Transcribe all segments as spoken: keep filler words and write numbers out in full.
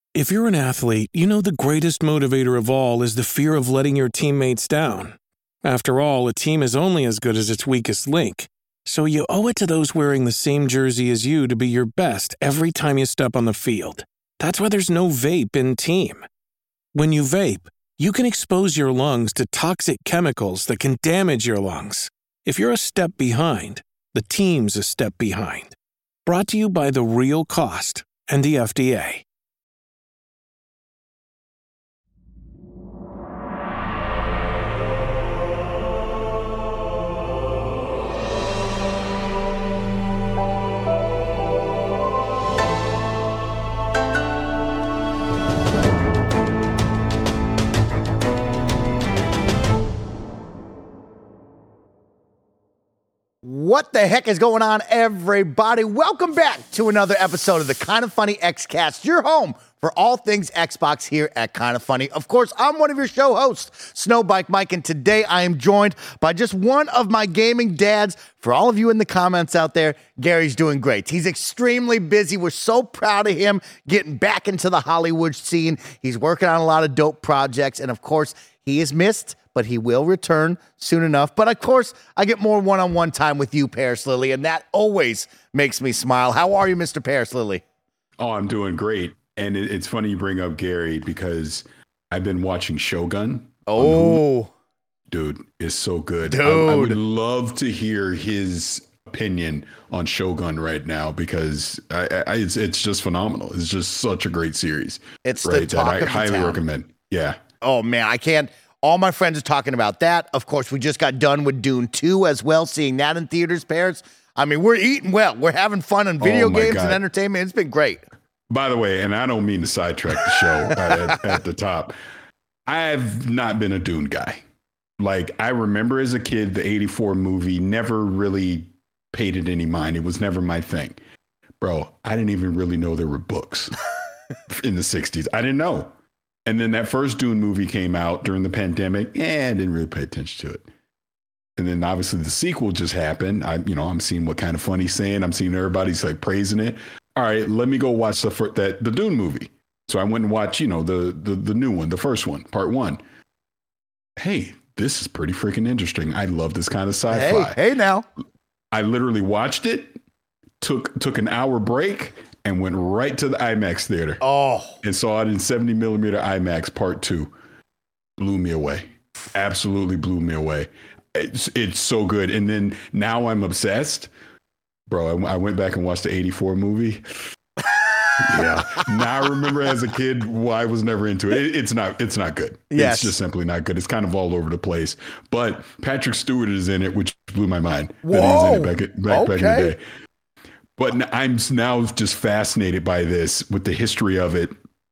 If you're an athlete, you know the greatest motivator of all is the fear of letting your teammates down. After all, a team is only as good as its weakest link. So you owe it to those wearing the same jersey as you to be your best every time you step on the field. That's why there's no vape in team. When you vape, you can expose your lungs to toxic chemicals that can damage your lungs. If you're a step behind, the team's a step behind. Brought to you by The Real Cost and the F D A. What the heck is going on, everybody? Welcome back to another episode of the Kind of Funny X-Cast, your home for all things Xbox here at Kind of Funny. Of course, I'm one of your show hosts, Snowbike Mike, and today I am joined by just one of my gaming dads. For all of you in the comments out there, Gary's doing great. He's extremely busy. We're so proud of him getting back into the Hollywood scene. He's working on a lot of dope projects, and of course, he is missed, but he will return soon enough. But of course, I get more one-on-one time with you, Paris Lilly, and that always makes me smile. How are you, Mister Paris Lilly? Oh, I'm doing great. And it, it's funny you bring up Gary because I've been watching Shogun. Oh, dude, it's so good. Dude. I, I would love to hear his opinion on Shogun right now because I, I, it's it's just phenomenal. It's just such a great series. It's right, the talk that I of the highly town. recommend. Yeah. Oh, man, I can't. All my friends are talking about that. Of course, we just got done with Dune two as well, seeing that in theaters, Paris. I mean, we're eating well. We're having fun on video Oh, my games God. and entertainment. It's been great. By the way, and I don't mean to sidetrack the show at, at the top, I've not been a Dune guy. Like, I remember as a kid, the eighty-four movie, never really paid it any mind. It was never my thing. Bro, I didn't even really know there were books in the sixties. I didn't know. And then that first Dune movie came out during the pandemic, and I didn't really pay attention to it. And then obviously the sequel just happened. I, you know, I'm seeing what Kind of Funny saying. I'm seeing everybody's like praising it. All right, let me go watch the fir- that the Dune movie. So I went and watched, you know, the the the new one, the first one, part one. Hey, this is pretty freaking interesting. I love this kind of sci-fi. Hey, hey now. I literally watched it, took took an hour break, and went right to the IMAX theater. Oh. And saw it in seventy millimeter IMAX part two. Blew me away. Absolutely blew me away. It's, it's so good. And then now I'm obsessed. Bro, I, I went back and watched the eighty-four movie. Yeah. Now I remember as a kid why I was never into it. it. It's not it's not good. Yes. It's just simply not good. It's kind of all over the place. But Patrick Stewart is in it, which blew my mind. Whoa. That he's in it back, back, Okay. back in the day. But n- I'm now just fascinated by this with the history of it.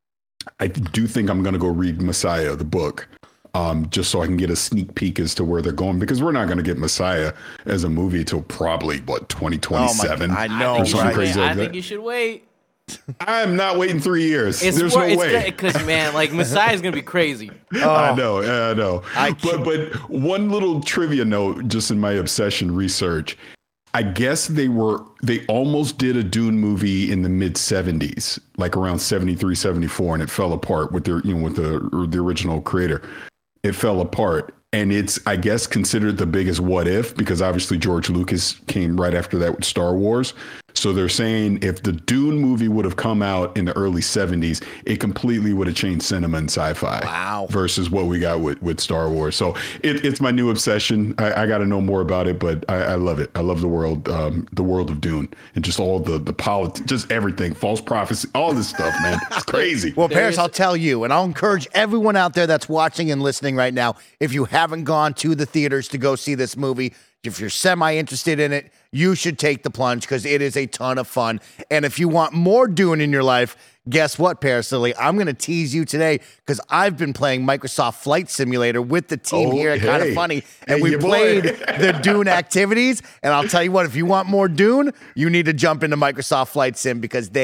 I do think I'm going to go read Messiah, the book, um, just so I can get a sneak peek as to where they're going, because we're not going to get Messiah as a movie till probably, what, twenty twenty-seven? Oh my, I know, I think, you right? should crazy wait. like I that. think you should wait. I'm not waiting three years. It's There's wor- no it's way. Because, man, like, Messiah's going to be crazy. I know, I know. I but but one little trivia note, just in my obsession research, I guess they were they almost did a Dune movie in the mid seventies, like around seventy-three, seventy-four, and it fell apart with their you know with the the original creator. It fell apart, and it's I guess considered the biggest what if, because obviously George Lucas came right after that with Star Wars. So they're saying if the Dune movie would have come out in the early seventies, it completely would have changed cinema and sci-fi. Wow. Versus what we got with, with Star Wars. So it, it's my new obsession. I, I got to know more about it, but I, I love it. I love the world, um, the world of Dune, and just all the the politics, just everything, false prophecy, all this stuff, man. It's crazy. Well, Paris, There's- I'll tell you, and I'll encourage everyone out there that's watching and listening right now, if you haven't gone to the theaters to go see this movie, if you're semi-interested in it, you should take the plunge because it is a ton of fun. And if you want more Dune in your life, guess what, Paris Lilly? I'm going to tease you today because I've been playing Microsoft Flight Simulator with the team Oh, here at Kind of hey. Funny, and Hey, we your boy. played the Dune activities. And I'll tell you what, if you want more Dune, you need to jump into Microsoft Flight Sim because they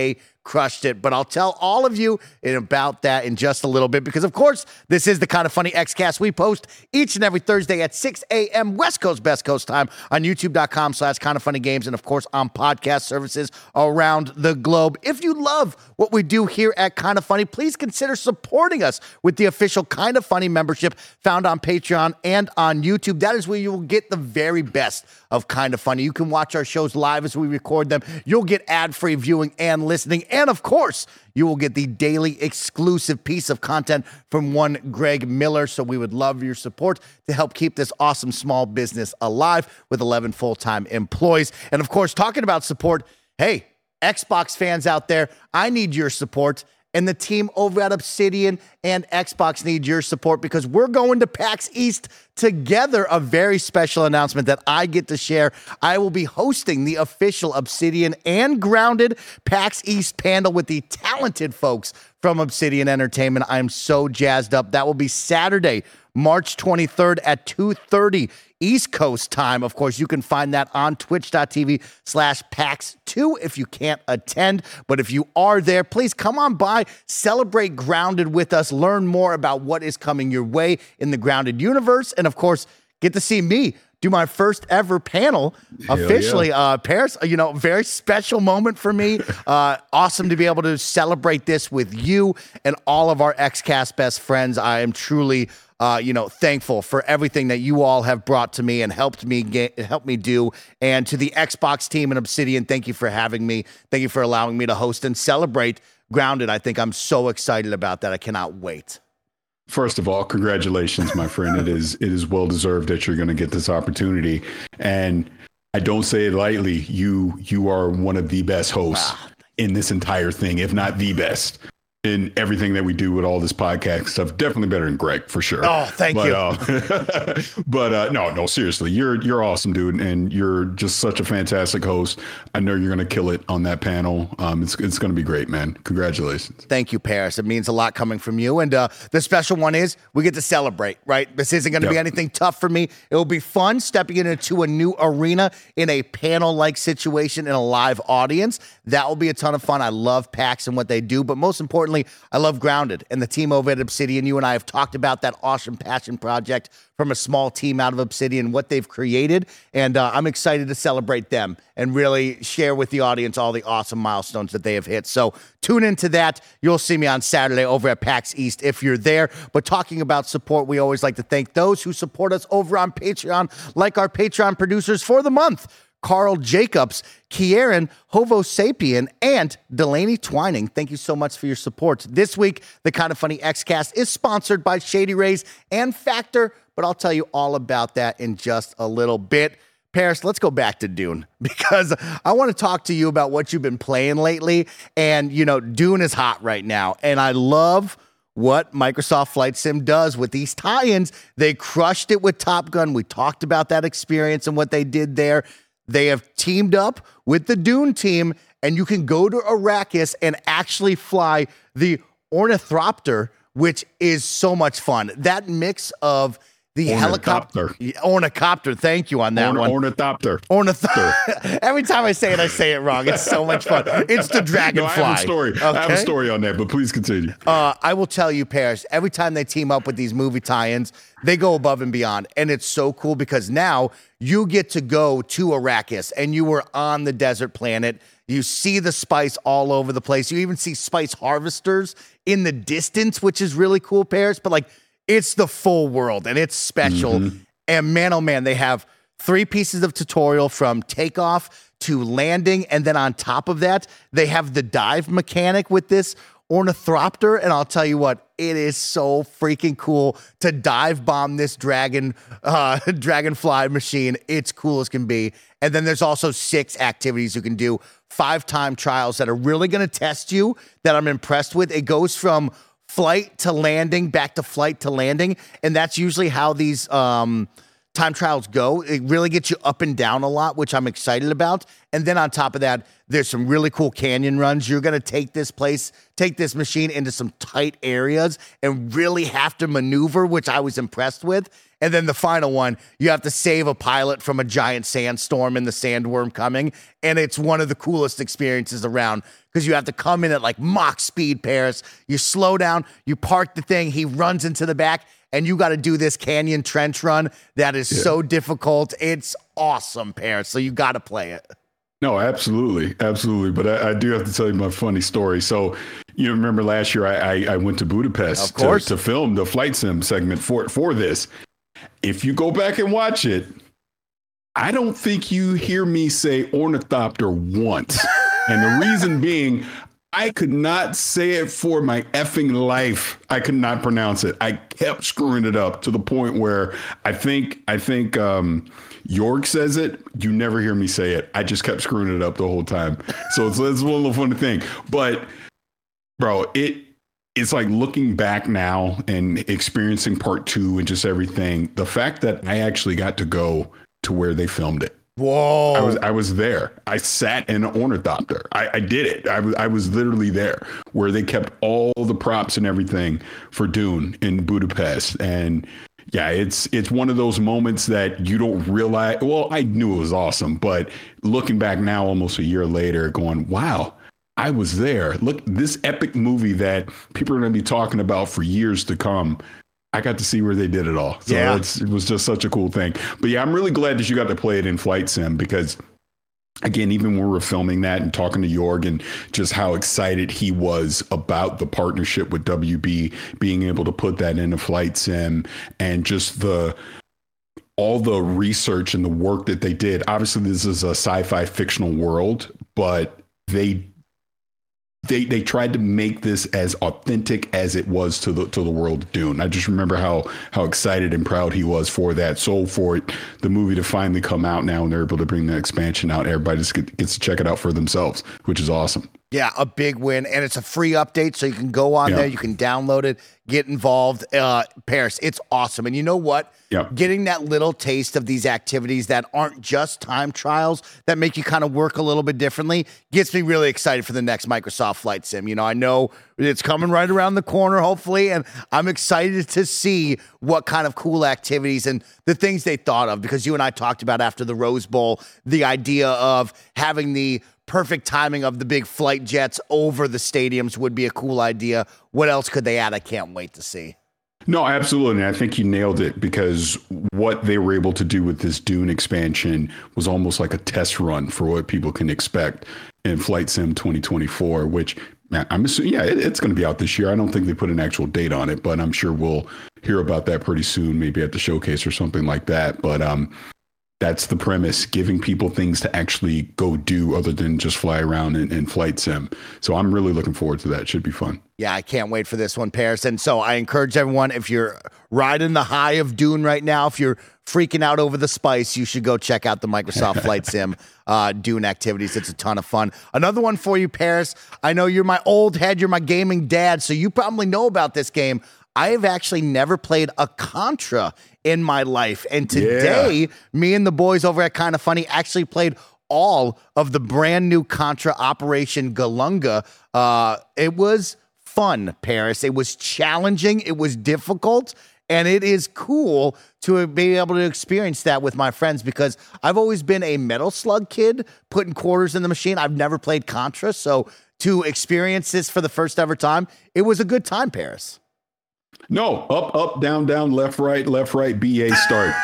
crushed it. But I'll tell all of you in about that in just a little bit because, of course, this is the Kind of Funny X-Cast. We post each and every Thursday at six a.m. West Coast, Best Coast time on youtube.com slash Kind of Funny Games and, of course, on podcast services around the globe. If you love what we do here at Kind of Funny, please consider supporting us with the official Kind of Funny membership found on Patreon and on YouTube. That is where you will get the very best of Kind of Funny. You can watch our shows live as we record them. You'll get ad-free viewing and listening. And, of course, you will get the daily exclusive piece of content from one Greg Miller. So we would love your support to help keep this awesome small business alive with eleven full-time employees. And, of course, talking about support, hey, Xbox fans out there, I need your support. And the team over at Obsidian and Xbox need your support because we're going to PAX East together, a very special announcement that I get to share. I will be hosting the official Obsidian and Grounded PAX East panel with the talented folks from Obsidian Entertainment. I'm so jazzed up. That will be Saturday, March twenty-third at two thirty East Coast time. Of course, you can find that on twitch.tv slash PAX two if you can't attend. But if you are there, please come on by, celebrate Grounded with us, learn more about what is coming your way in the Grounded universe, and of course, get to see me do my first ever panel Hell officially. Yeah. Uh, Paris, you know, very special moment for me. Uh, awesome to be able to celebrate this with you and all of our X-Cast best friends. I am truly Uh, you know, thankful for everything that you all have brought to me and helped me get, help me do. And to the Xbox team and Obsidian, thank you for having me. Thank you for allowing me to host and celebrate Grounded. I think I'm so excited about that. I cannot wait. First of all, congratulations, my friend. It is it is well deserved that you're going to get this opportunity, and I don't say it lightly. You you are one of the best hosts Wow. in this entire thing, if not the best. In everything that we do with all this podcast stuff, definitely better than Greg for sure. Oh, thank but, you. Uh, but uh, no, no, seriously, you're you're awesome, dude, and you're just such a fantastic host. I know you're gonna kill it on that panel. Um, it's it's gonna be great, man. Congratulations. Thank you, Paris. It means a lot coming from you. And uh, the special one is we get to celebrate, right? This isn't going to Yep. be anything tough for me. It will be fun stepping into a new arena in a panel-like situation in a live audience. That will be a ton of fun. I love PAX and what they do, but most importantly, I love Grounded and the team over at Obsidian. You and I have talked about that awesome passion project from a small team out of Obsidian, what they've created, and uh, I'm excited to celebrate them and really share with the audience all the awesome milestones that they have hit. So tune into that. You'll see me on Saturday over at PAX East if you're there. But talking about support, we always like to thank those who support us over on Patreon, like our Patreon producers for the month. Carl Jacobs, Kieran, Hovo Sapien, and Delaney Twining. Thank you so much for your support. This week, the Kind of Funny X-Cast is sponsored by Shady Rays and Factor, but I'll tell you all about that in just a little bit. Paris, let's go back to Dune because I want to talk to you about what you've been playing lately. And, you know, Dune is hot right now, and I love what Microsoft Flight Sim does with these tie-ins. They crushed it with Top Gun. We talked about that experience and what they did there. They have teamed up with the Dune team, and you can go to Arrakis and actually fly the Ornithopter, which is so much fun. That mix of the helicopter, Ornithopter. Thank you on that Orn- one. Ornithopter. Ornithopter. Every time I say it, I say it wrong. It's so much fun. It's the dragonfly. No, I have a story. Okay? I have a story on that, but please continue. Uh, I will tell you, Paris, every time they team up with these movie tie-ins, they go above and beyond. And it's so cool because now you get to go to Arrakis and you were on the desert planet. You see the spice all over the place. You even see spice harvesters in the distance, which is really cool, Paris. But like, it's the full world and it's special. Mm-hmm. And man, oh man, they have three pieces of tutorial from takeoff to landing. And then on top of that, they have the dive mechanic with this Ornithopter. And I'll tell you what, it is so freaking cool to dive bomb this dragon, uh, dragonfly machine. It's cool as can be. And then there's also six activities you can do, five time trials that are really going to test you that I'm impressed with. It goes from flight to landing, back to flight to landing. And that's usually how these, um, time trials go. It really gets you up and down a lot, which I'm excited about. And then on top of that, there's some really cool canyon runs. You're going to take this place, take this machine into some tight areas and really have to maneuver, which I was impressed with. And then the final one, you have to save a pilot from a giant sandstorm and the sandworm coming. And it's one of the coolest experiences around because you have to come in at like Mach speed, Paris. You slow down, you park the thing, he runs into the back, and you got to do this canyon trench run that is yeah. so difficult. It's awesome, Paris. So you got to play it. No, absolutely. Absolutely. But I, I do have to tell you my funny story. So you remember last year I, I, I went to Budapest of course. To, to film the flight sim segment for, for this. If you go back and watch it, I don't think you hear me say ornithopter once. And the reason being, I could not say it for my effing life. I could not pronounce it. I kept screwing it up to the point where I think I think um, York says it. You never hear me say it. I just kept screwing it up the whole time. So it's, it's one little funny thing. But bro, it it's like looking back now and experiencing part two and just everything. The fact that I actually got to go to where they filmed it. Whoa. I was I was there. I sat in an ornithopter. I, I did it. I was I was literally there where they kept all the props and everything for Dune in Budapest. And yeah, it's it's one of those moments that you don't realize. Well, I knew it was awesome, but looking back now, almost a year later, going, wow, I was there. Look, this epic movie that people are going to be talking about for years to come. I got to see where they did it all. So yeah. it's, it was just such a cool thing. But yeah, I'm really glad that you got to play it in Flight Sim because, again, even when we were filming that and talking to Jorg and just how excited he was about the partnership with W B, being able to put that into Flight Sim and just the all the research and the work that they did. Obviously, this is a sci-fi fictional world, but they They they tried to make this as authentic as it was to the to the world of Dune. I just remember how how excited and proud he was for that. So for it, the movie to finally come out now and they're able to bring the expansion out, everybody just get, gets to check it out for themselves, which is awesome. Yeah, a big win. And it's a free update, so you can go on yeah. there, you can download it, get involved. Uh, Paris, it's awesome. And you know what? Yeah. Getting that little taste of these activities that aren't just time trials, that make you kind of work a little bit differently, gets me really excited for the next Microsoft Flight Sim. You know, I know it's coming right around the corner, hopefully, and I'm excited to see what kind of cool activities and the things they thought of, because you and I talked about after the Rose Bowl, the idea of having the perfect timing of the big flight jets over the stadiums would be a cool idea. What else could they add? I can't wait to see. No, absolutely. I think you nailed it, because what they were able to do with this Dune expansion was almost like a test run for what people can expect in Flight Sim twenty twenty-four, which I'm assuming, yeah, it, it's going to be out this year. I don't think they put an actual date on it, but I'm sure we'll hear about that pretty soon, maybe at the showcase or something like that. But um, that's the premise, giving people things to actually go do other than just fly around in, in Flight Sim. So I'm really looking forward to that. It should be fun. Yeah, I can't wait for this one, Paris. And so I encourage everyone, if you're riding the high of Dune right now, if you're freaking out over the spice, you should go check out the Microsoft Flight Sim uh, Dune activities. It's a ton of fun. Another one for you, Paris. I know you're my old head. You're my gaming dad, so you probably know about this game. I have actually never played a Contra in my life. And today, yeah. me and the boys over at Kinda Funny actually played all of the brand new Contra Operation Galunga. Uh, it was fun, Paris. It was challenging. It was difficult. And it is cool to be able to experience that with my friends, because I've always been a Metal Slug kid, putting quarters in the machine. I've never played Contra. So to experience this for the first ever time, it was a good time, Paris. No, up, up, down, down, left, right, left, right, B A start.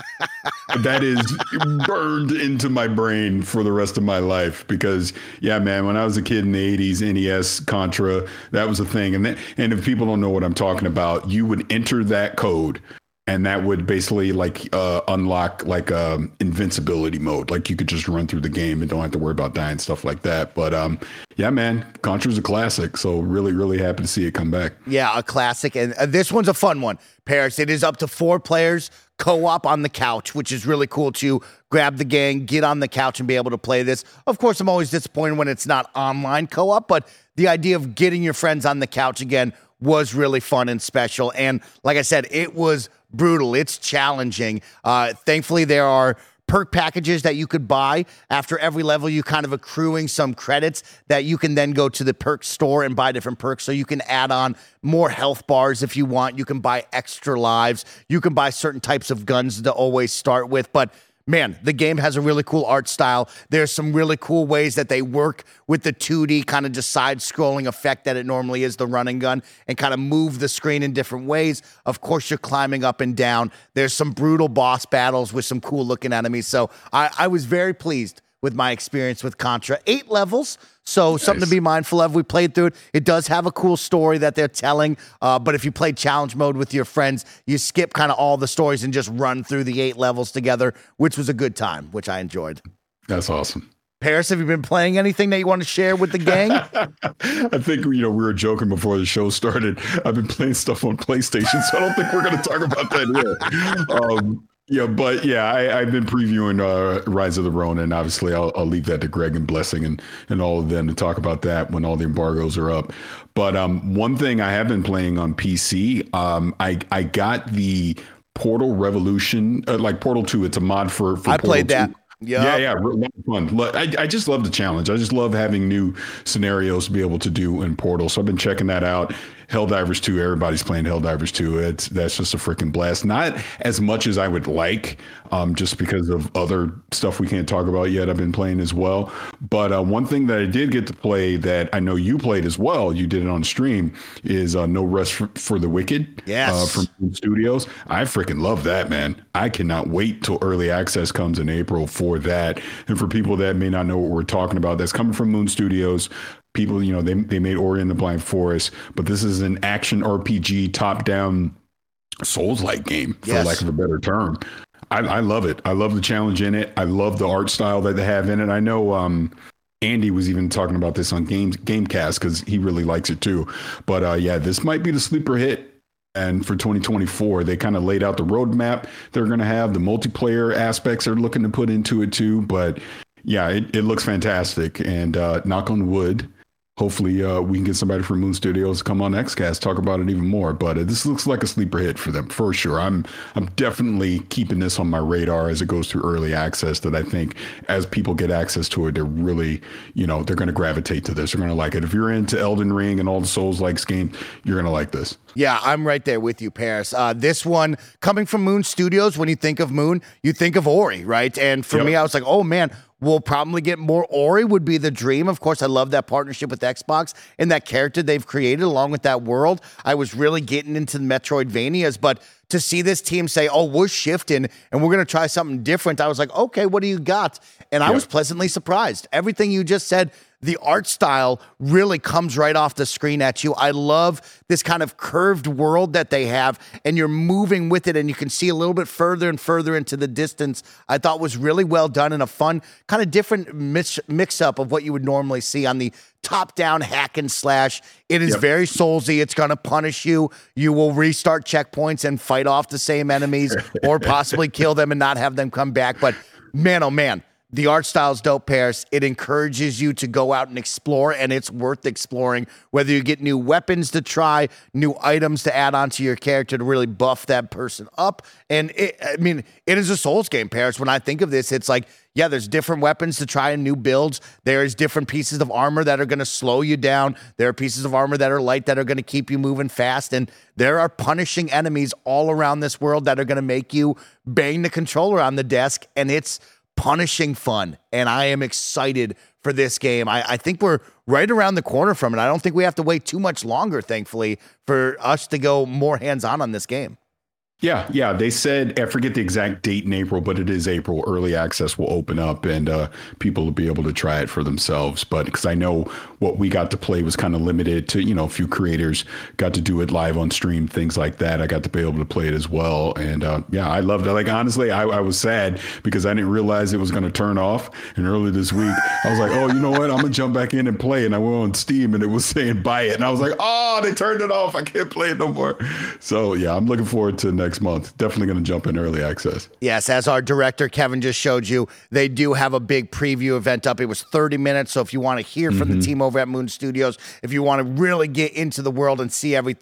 That is burned into my brain for the rest of my life, because, yeah, man, when I was a kid in the eighties, N E S, Contra, that was a thing. And, that, and if people don't know what I'm talking about, you would enter that code, and that would basically like uh, unlock like um, invincibility mode. Like you could just run through the game and don't have to worry about dying, stuff like that. But um, yeah, man, Contra's a classic. So really, really happy to see it come back. Yeah, a classic. And uh, this one's a fun one, Paris. It is up to four players co-op on the couch, which is really cool to grab the gang, get on the couch and be able to play this. Of course, I'm always disappointed when it's not online co-op, but the idea of getting your friends on the couch again was really fun and special. And like I said, it was brutal. It's challenging. Uh, thankfully, there are perk packages that you could buy. After every level, you kind of accruing some credits that you can then go to the perk store and buy different perks. So you can add on more health bars if you want. You can buy extra lives. You can buy certain types of guns to always start with. But man, the game has a really cool art style. There's some really cool ways that they work with the two D kind of just side-scrolling effect that it normally is, the running gun, and kind of move the screen in different ways. Of course, you're climbing up and down. There's some brutal boss battles with some cool-looking enemies. So I, I was very pleased with my experience with Contra. Eight levels, so nice. Something to be mindful of. We played through it. It does have a cool story that they're telling, uh, but if you play challenge mode with your friends, you skip kind of all the stories and just run through the eight levels together, which was a good time, which I enjoyed. That's awesome. Paris, have you been playing anything that you want to share with the gang? I think, you know, we were joking before the show started. I've been playing stuff on PlayStation, so I don't think we're going to talk about that here. Um, Yeah, but yeah, I, I've been previewing uh, Rise of the Ronin, and obviously I'll, I'll leave that to Greg and Blessing and, and all of them to talk about that when all the embargoes are up. But um, one thing I have been playing on P C, um, I I got the Portal Revolution, uh, like Portal two. It's a mod for, for I Portal played two. that. Yep. Yeah, yeah, really fun. I, I just love the challenge. I just love having new scenarios to be able to do in Portal. So I've been checking that out. Helldivers two, everybody's playing Helldivers two. It's that's just a freaking blast. Not as much as I would like, um, just because of other stuff we can't talk about yet. I've been playing as well. But uh, one thing that I did get to play that I know you played as well, you did it on stream, is uh, No Rest for, for the Wicked. Yes. Uh, from Moon Studios. I freaking love that, man. I cannot wait till early access comes in April for that. And for people that may not know what we're talking about, that's coming from Moon Studios. People, you know, they they made Ori and the Blind Forest, but this is an action R P G, top-down, Souls-like game, for yes. lack of a better term. I, I love it. I love the challenge in it. I love the art style that they have in it. I know um, Andy was even talking about this on Games Gamecast because he really likes it too. But uh, yeah, this might be the sleeper hit. And for twenty twenty-four, they kind of laid out the roadmap they're going to have. The multiplayer aspects they're looking to put into it too. But yeah, it, it looks fantastic. And uh, knock on wood, hopefully uh, we can get somebody from Moon Studios to come on XCast, talk about it even more. But uh, this looks like a sleeper hit for them for sure. I'm I'm definitely keeping this on my radar as it goes through early access. That I think as people get access to it, they're really, you know, they're going to gravitate to this. They're going to like it. If you're into Elden Ring and all the Souls-like games, you're going to like this. Yeah, I'm right there with you, Paris. Uh, this one coming from Moon Studios. When you think of Moon, you think of Ori, right? And for yep. me, I was like, oh man. We'll probably get more Ori would be the dream. Of course, I love that partnership with Xbox and that character they've created along with that world. I was really getting into the Metroidvanias, but to see this team say, oh, we're shifting and we're going to try something different, I was like, okay, what do you got? And I yep. was pleasantly surprised. Everything you just said, the art style really comes right off the screen at you. I love this kind of curved world that they have, and you're moving with it, and you can see a little bit further and further into the distance. I thought was really well done and a fun, kind of different mix, mix-up of what you would normally see on the top-down hack and slash. It is yep. very Soulsy. It's going to punish you. You will restart checkpoints and fight off the same enemies or possibly kill them and not have them come back. But man, oh man, the art style is dope, Paris. It encourages you to go out and explore, and it's worth exploring, whether you get new weapons to try, new items to add onto your character to really buff that person up. And it, I mean, it is a Souls game, Paris. When I think of this, it's like, yeah, there's different weapons to try and new builds. There's different pieces of armor that are going to slow you down. There are pieces of armor that are light that are going to keep you moving fast. And there are punishing enemies all around this world that are going to make you bang the controller on the desk. And it's punishing fun, and I am excited for this game. I, I think we're right around the corner from it. I don't think we have to wait too much longer, thankfully, for us to go more hands-on on this game. Yeah, yeah. They said, I forget the exact date in April, but it is April. Early access will open up and uh, people will be able to try it for themselves. But because I know what we got to play was kind of limited to, you know, a few creators got to do it live on stream, things like that. I got to be able to play it as well. And uh, yeah, I loved it. Like, honestly, I, I was sad because I didn't realize it was going to turn off. And early this week, I was like, oh, you know what? I'm going to jump back in and play. And I went on Steam and it was saying buy it. And I was like, oh, they turned it off. I can't play it no more. So yeah, I'm looking forward to next month. Definitely going to jump in early access. Yes, as our director Kevin just showed you, they do have a big preview event up. It was thirty minutes, so if you want to hear from mm-hmm. the team over at Moon Studios, if you want to really get into the world and see everything,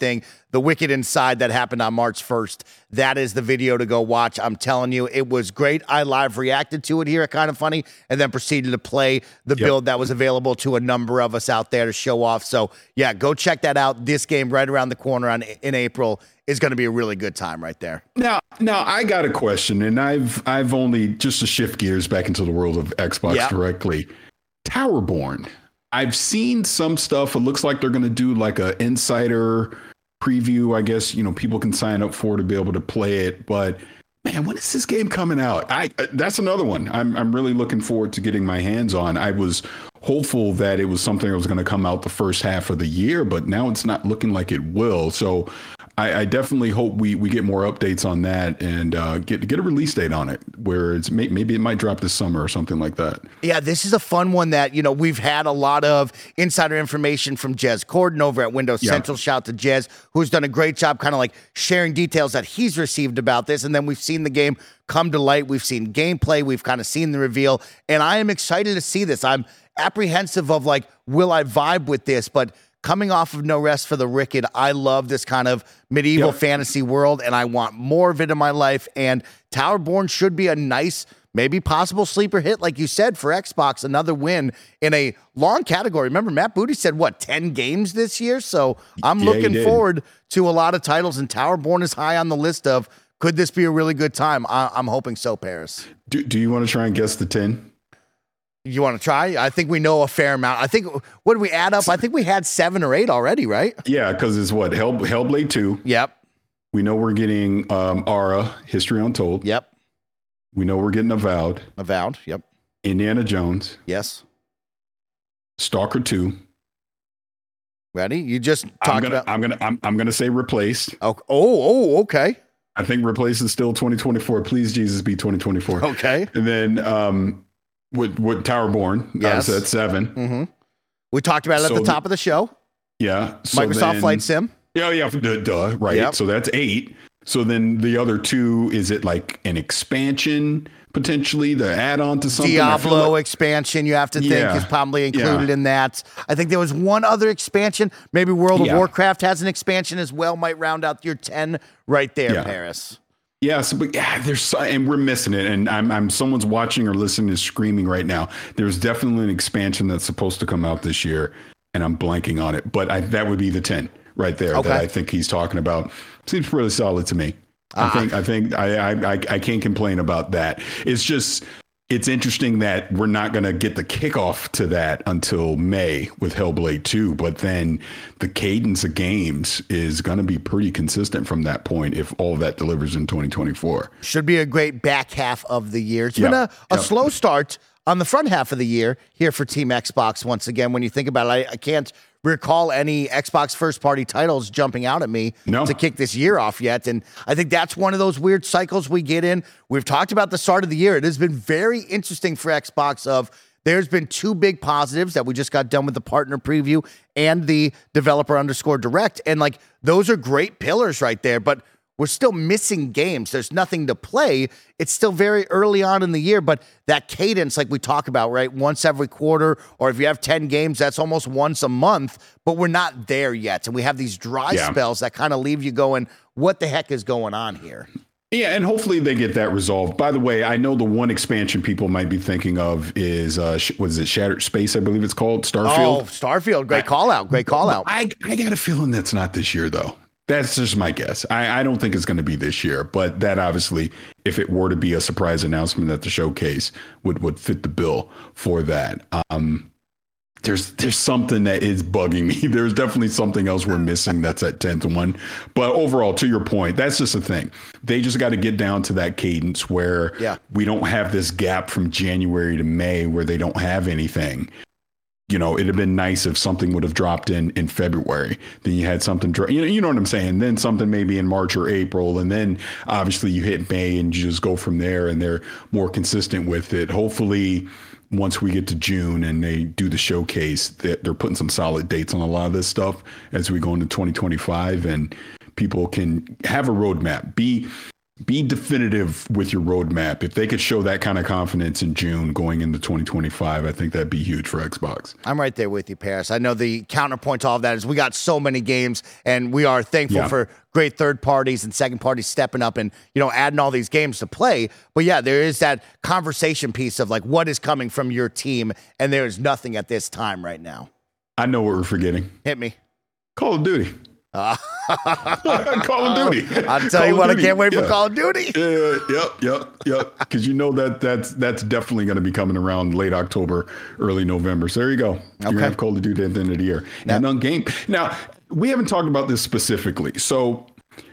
The Wicked Inside that happened on March first. That is the video to go watch. I'm telling you, it was great. I live reacted to it here at Kind of Funny and then proceeded to play the yep. build that was available to a number of us out there to show off. So, yeah, go check that out. This game right around the corner on, in April is going to be a really good time right there. Now, now I got a question, and I've I've only, just to shift gears back into the world of Xbox yep. directly, Towerborn. I've seen some stuff. It looks like they're going to do like a insider preview. I guess, you know, people can sign up for to be able to play it. But man, when is this game coming out? I that's another one I'm I'm really looking forward to getting my hands on. I was hopeful that it was something that was going to come out the first half of the year, but now it's not looking like it will. So I, I definitely hope we we get more updates on that and uh, get get a release date on it, where it's may, maybe it might drop this summer or something like that. Yeah, this is a fun one that, you know, we've had a lot of insider information from Jez Corden over at Windows yeah. Central. Shout out to Jez, who's done a great job kind of like sharing details that he's received about this. And then we've seen the game come to light. We've seen gameplay. We've kind of seen the reveal. And I am excited to see this. I'm apprehensive of like, will I vibe with this? But coming off of No Rest for the Wicked, I love this kind of medieval yep. fantasy world, and I want more of it in my life. And Towerborn should be a nice, maybe possible sleeper hit, like you said, for Xbox. Another win in a long category. Remember, Matt Booty said, what, ten games this year? So I'm yeah, looking forward to a lot of titles, and Towerborn is high on the list of, could this be a really good time? I- I'm hoping so, Paris. Do, do you want to try and guess the ten? You want to try? I think we know a fair amount. I think, what did we add up? I think we had seven or eight already, right? Yeah, because it's what? Hell, Hellblade two. Yep. We know we're getting um, Ara, History Untold. Yep. We know we're getting Avowed. Avowed, yep. Indiana Jones. Yes. Stalker two. Ready? You just talked I'm gonna, about... I'm going to I'm, I'm gonna say Replaced. Oh, oh, oh, okay. I think Replaced is still twenty twenty-four. Please, Jesus, be twenty twenty-four. Okay. And then... um. With, with Towerborn, yes. I said seven. Mm-hmm. We talked about it so at the top of the show. Yeah. So Microsoft then, Flight Sim. Yeah, yeah, duh, duh right. Yep. So that's eight. So then the other two, is it like an expansion, potentially, the add-on to something? Diablo like, expansion, you have to think, yeah, is probably included yeah. in that. I think there was one other expansion. Maybe World of yeah. Warcraft has an expansion as well. Might round out your ten right there, yeah. Paris. Yeah, so, but yeah, there's so, and we're missing it. And I'm, I'm, someone's watching or listening is screaming right now. There's definitely an expansion that's supposed to come out this year, and I'm blanking on it. But I, that would be the ten right there okay. that I think he's talking about. Seems really solid to me. Uh-huh. I think, I think, I, I, I can't complain about that. It's just, it's interesting that we're not going to get the kickoff to that until May with Hellblade two, but then the cadence of games is going to be pretty consistent from that point if all of that delivers in twenty twenty-four. Should be a great back half of the year. It's yep. been a, a yep. slow start on the front half of the year here for Team Xbox. Once again, when you think about it, I, I can't recall any Xbox first-party titles jumping out at me no. to kick this year off yet. And I think that's one of those weird cycles we get in. We've talked about the start of the year. It has been very interesting for Xbox of there's been two big positives that we just got done with the partner preview and the developer underscore direct. And like, those are great pillars right there, but we're still missing games. There's nothing to play. It's still very early on in the year, but that cadence, like we talk about, right? Once every quarter, or if you have ten games, that's almost once a month, but we're not there yet. And we have these dry yeah. spells that kind of leave you going, what the heck is going on here? Yeah, and hopefully they get that resolved. By the way, I know the one expansion people might be thinking of is, uh, what is it, Shattered Space, I believe it's called, Starfield. Oh, Starfield. Great call out. Great call out. I, I got a feeling that's not this year, though. That's just my guess. I, I don't think it's going to be this year, but that obviously, if it were to be a surprise announcement at the showcase, would would fit the bill for that. Um, there's there's something that is bugging me. There's definitely something else we're missing that's at tenth one. But overall, to your point, that's just a thing. They just got to get down to that cadence where yeah. we don't have this gap from January to May where they don't have anything. You know, it'd have been nice if something would have dropped in in February. Then you had something, dro- you know, you know what I'm saying? Then something maybe in March or April. And then obviously you hit May and you just go from there and they're more consistent with it. Hopefully, once we get to June and they do the showcase, that they're putting some solid dates on a lot of this stuff as we go into twenty twenty-five and people can have a roadmap. Be be definitive with your roadmap. If they could show that kind of confidence in June going into twenty twenty-five, I think that'd be huge for Xbox. I'm right there with you, Paris. I know the counterpoint to all of that is we got so many games, and we are thankful Yeah. for great third parties and second parties stepping up and, you know, adding all these games to play. But yeah, there is that conversation piece of like what is coming from your team, and there is nothing at this time right now. I know what we're forgetting. Hit me. Call of Duty. Uh, Call of Duty. I'll tell Call you of what, Duty. I can't wait Yeah. for Call of Duty. Yeah, yep, yep, yep. Because you know that that's that's definitely going to be coming around late October, early November. So there you go. You're Okay. gonna have Call of Duty at the end of the year. Yeah. And on game. Now, we haven't talked about this specifically. So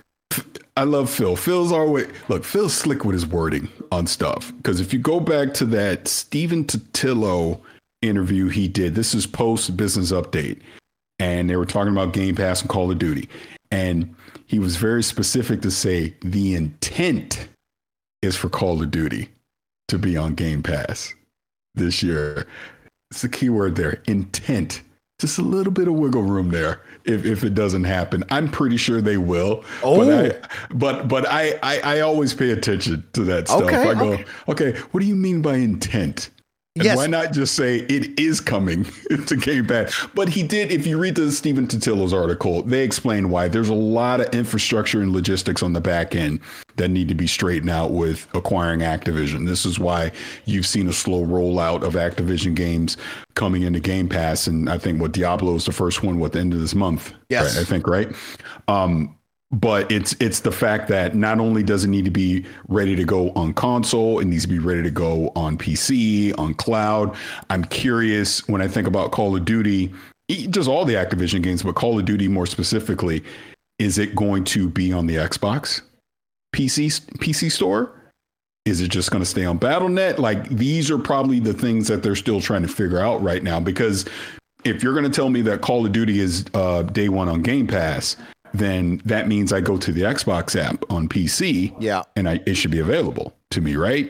I love Phil. Phil's always look, Phil's slick with his wording on stuff. Because if you go back to that Stephen Totillo interview he did, this is post business update. And they were talking about Game Pass and Call of Duty. And he was very specific to say the intent is for Call of Duty to be on Game Pass this year. It's the key word there, intent. Just a little bit of wiggle room there if, if it doesn't happen. I'm pretty sure they will. Oh. But I, but, but I, I, I always pay attention to that stuff. Okay, I go, okay. okay, what do you mean by intent? And Yes. why not just say it is coming to Game Pass? But he did, if you read the Stephen Totillo's article, they explain why there's a lot of infrastructure and logistics on the back end that need to be straightened out with acquiring Activision. This is why you've seen a slow rollout of Activision games coming into Game Pass. And I think what Diablo is the first one, what, the end of this month? Yes. Right, I think, right? Um, But it's it's the fact that not only does it need to be ready to go on console, it needs to be ready to go on P C, on cloud. I'm curious when I think about Call of Duty, e- just all the Activision games, but Call of Duty more specifically, is it going to be on the Xbox P C P C store? Is it just going to stay on Battle dot net? Like, these are probably the things that they're still trying to figure out right now, because if you're going to tell me that Call of Duty is uh, day one on Game Pass, then that means I go to the Xbox app on P C, Yeah. and I, it should be available to me, right?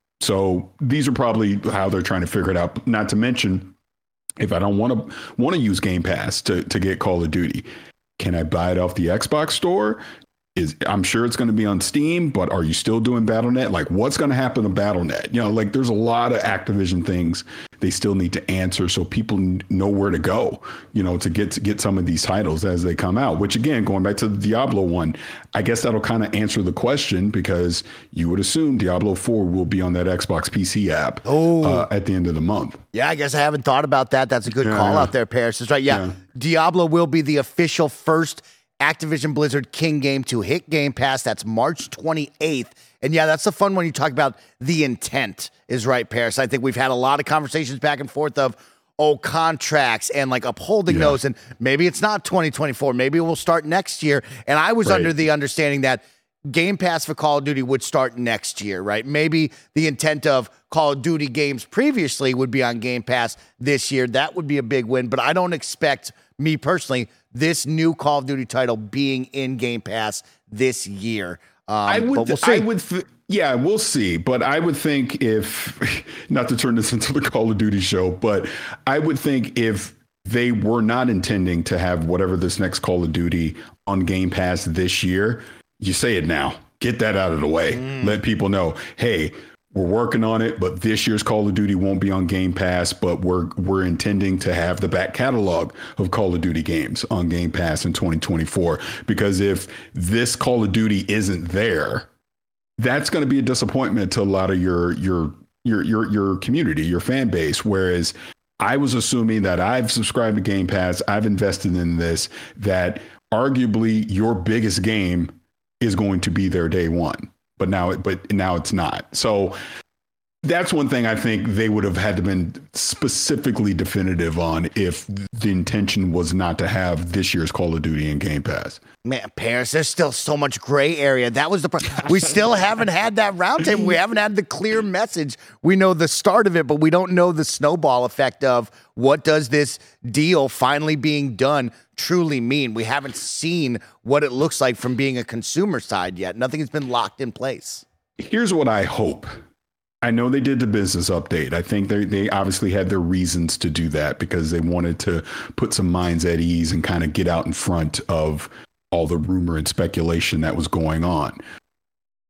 So these are probably how they're trying to figure it out. Not to mention, if I don't want to want to use Game Pass to to get Call of Duty, can I buy it off the Xbox store? Is I'm sure it's going to be on Steam, but are you still doing Battle dot net? Like, what's going to happen to Battle dot net? You know, like, there's a lot of Activision things they still need to answer, so people know where to go, you know, to get to get some of these titles as they come out. Which, again, going back to the Diablo one, I guess that'll kind of answer the question, because you would assume Diablo four will be on that Xbox P C app Oh. uh, at the end of the month. Yeah, I guess I haven't thought about that. That's a good Yeah, call yeah. out there, Paris. That's right. Yeah. Yeah. Diablo will be the official first Activision Blizzard King game to hit Game Pass. That's March twenty-eighth. And yeah, that's the fun one. You talk about the intent is right, Paris. I think we've had a lot of conversations back and forth of, oh, contracts and like upholding Yeah. those. And maybe it's not twenty twenty-four. Maybe it will start next year. And I was Right. under the understanding that Game Pass for Call of Duty would start next year, right? Maybe the intent of Call of Duty games previously would be on Game Pass this year. That would be a big win, but I don't expect, me personally, this new Call of Duty title being in Game Pass this year. Um, I would, but we'll see. I would, th- yeah, we'll see. But I would think if, not to turn this into the Call of Duty show, but I would think if they were not intending to have whatever this next Call of Duty on Game Pass this year, you say it now. Get that out of the way. Mm. Let people know, hey, we're working on it, but this year's Call of Duty won't be on Game Pass, but we're we're intending to have the back catalog of Call of Duty games on Game Pass in twenty twenty-four. Because if this Call of Duty isn't there, that's going to be a disappointment to a lot of your your your your your community, your fan base. Whereas I was assuming that I've subscribed to Game Pass, I've invested in this, that arguably your biggest game is going to be there day one. But now, it, but now it's not. So that's one thing I think they would have had to been specifically definitive on if the intention was not to have this year's Call of Duty in Game Pass. Man, Paris, there's still so much gray area. That was the pro- we still haven't had that roundtable. We haven't had the clear message. We know the start of it, but we don't know the snowball effect of what does this deal finally being done truly mean. We haven't seen what it looks like from being a consumer side yet. Nothing has been locked in place. Here's what I hope. I know they did the business update. I think they they obviously had their reasons to do that because they wanted to put some minds at ease and kind of get out in front of all the rumor and speculation that was going on.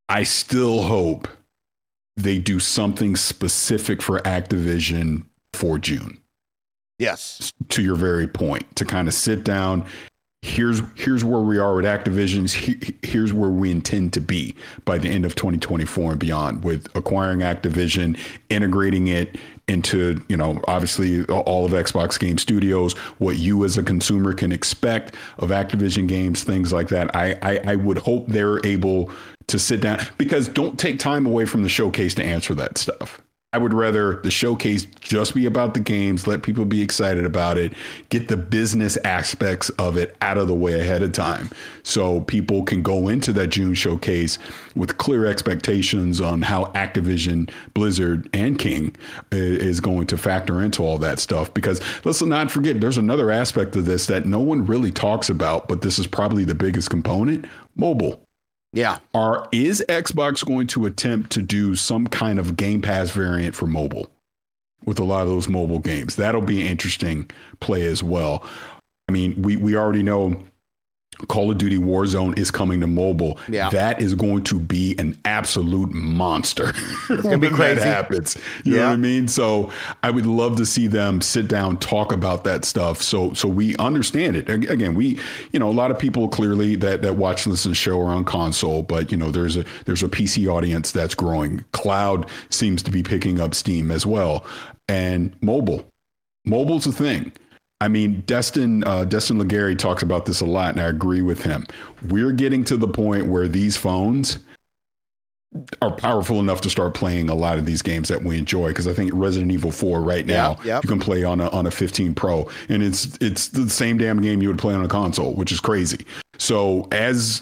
I still hope they do something specific for Activision for June. Yes. To your very point, to kind of sit down. Here's here's where we are with Activision. Here's where we intend to be by the end of twenty twenty-four and beyond with acquiring Activision, integrating it into, you know, obviously all of Xbox Game Studios, what you as a consumer can expect of Activision games, things like that. I, I, I would hope they're able to sit down, because don't take time away from the showcase to answer that stuff. I would rather the showcase just be about the games, let people be excited about it, get the business aspects of it out of the way ahead of time so people can go into that June showcase with clear expectations on how Activision, Blizzard, and King is going to factor into all that stuff. Because let's not forget, there's another aspect of this that no one really talks about, but this is probably the biggest component: mobile. Yeah. Are is Xbox going to attempt to do some kind of Game Pass variant for mobile with a lot of those mobile games? That'll be an interesting play as well. I mean, we, we already know Call of Duty Warzone is coming to mobile. Yeah. That is going to be an absolute monster. It's going to be crazy. That happens. You yeah. know what I mean? So I would love to see them sit down, talk about that stuff. So, so we understand it. Again, we, you know, a lot of people clearly that, that watch and listen to the show are on console, but you know, there's a, there's a P C audience that's growing. Cloud seems to be picking up steam as well. And mobile, mobile's a thing. I mean, Destin, uh, Destin Legary talks about this a lot, and I agree with him. We're getting to the point where these phones are powerful enough to start playing a lot of these games that we enjoy. Because I think Resident Evil four right now, yeah, yep. you can play on a on a fifteen Pro, and it's it's the same damn game you would play on a console, which is crazy. So as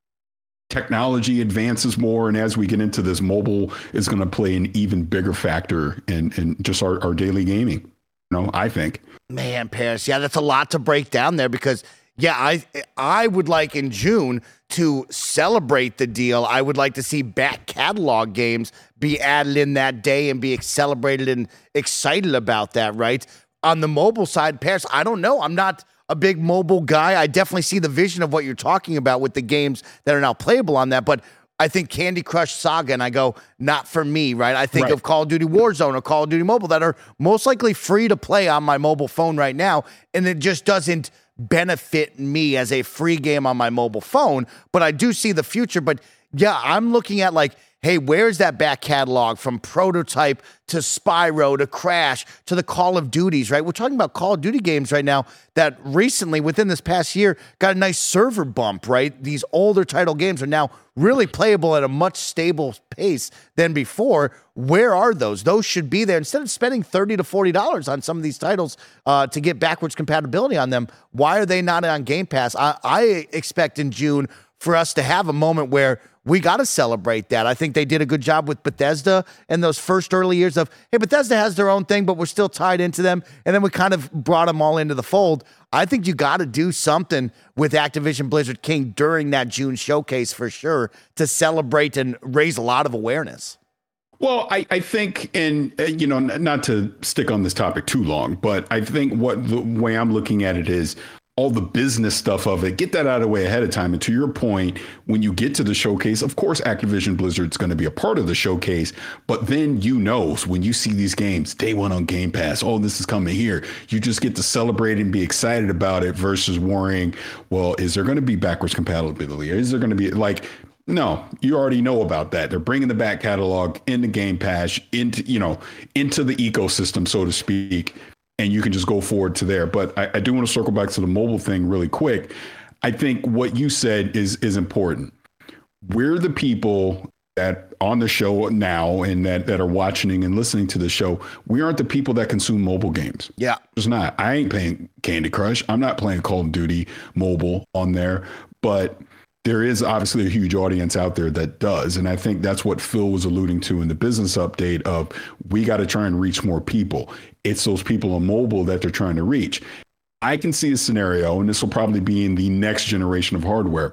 technology advances more, and as we get into this, mobile is going to play an even bigger factor in in just our, our daily gaming. You know, I think. Man, Paris, yeah, that's a lot to break down there, because, yeah, I I would like in June to celebrate the deal. I would like to see back catalog games be added in that day and be celebrated and excited about that, right? On the mobile side, Paris, I don't know. I'm not a big mobile guy. I definitely see the vision of what you're talking about with the games that are now playable on that, but I think Candy Crush Saga, and I go, not for me, right? I think right. of Call of Duty Warzone or Call of Duty Mobile that are most likely free to play on my mobile phone right now, and it just doesn't benefit me as a free game on my mobile phone, but I do see the future. But yeah, I'm looking at like, hey, where's that back catalog from Prototype to Spyro to Crash to the Call of Duties, right? We're talking about Call of Duty games right now that recently, within this past year, got a nice server bump, right? These older title games are now really playable at a much stable pace than before. Where are those? Those should be there. Instead of spending thirty to forty dollars on some of these titles uh, to get backwards compatibility on them, why are they not on Game Pass? I, I expect in June for us to have a moment where we got to celebrate that. I think they did a good job with Bethesda in those first early years of, hey, Bethesda has their own thing, but we're still tied into them. And then we kind of brought them all into the fold. I think you got to do something with Activision Blizzard King during that June showcase for sure to celebrate and raise a lot of awareness. Well, I, I think, and, uh, you know, not to stick on this topic too long, but I think what the way I'm looking at it is, all the business stuff of it, get that out of the way ahead of time. And to your point, when you get to the showcase, of course, Activision Blizzard's going to be a part of the showcase. But then, you know, when you see these games day one on Game Pass, oh, this is coming here, you just get to celebrate and be excited about it versus worrying, well, is there going to be backwards compatibility? Is there going to be like, no, you already know about that. They're bringing the back catalog into Game Pass, into, you know, into the ecosystem, so to speak. And you can just go forward to there. But I, I do want to circle back to the mobile thing really quick. I think what you said is is important. We're the people that on the show now and that, that are watching and listening to the show, we aren't the people that consume mobile games. Yeah. It's not. I ain't playing Candy Crush. I'm not playing Call of Duty Mobile on there. But there is obviously a huge audience out there that does. And I think that's what Phil was alluding to in the business update of we got to try and reach more people. It's those people on mobile that they're trying to reach. I can see a scenario, and this will probably be in the next generation of hardware,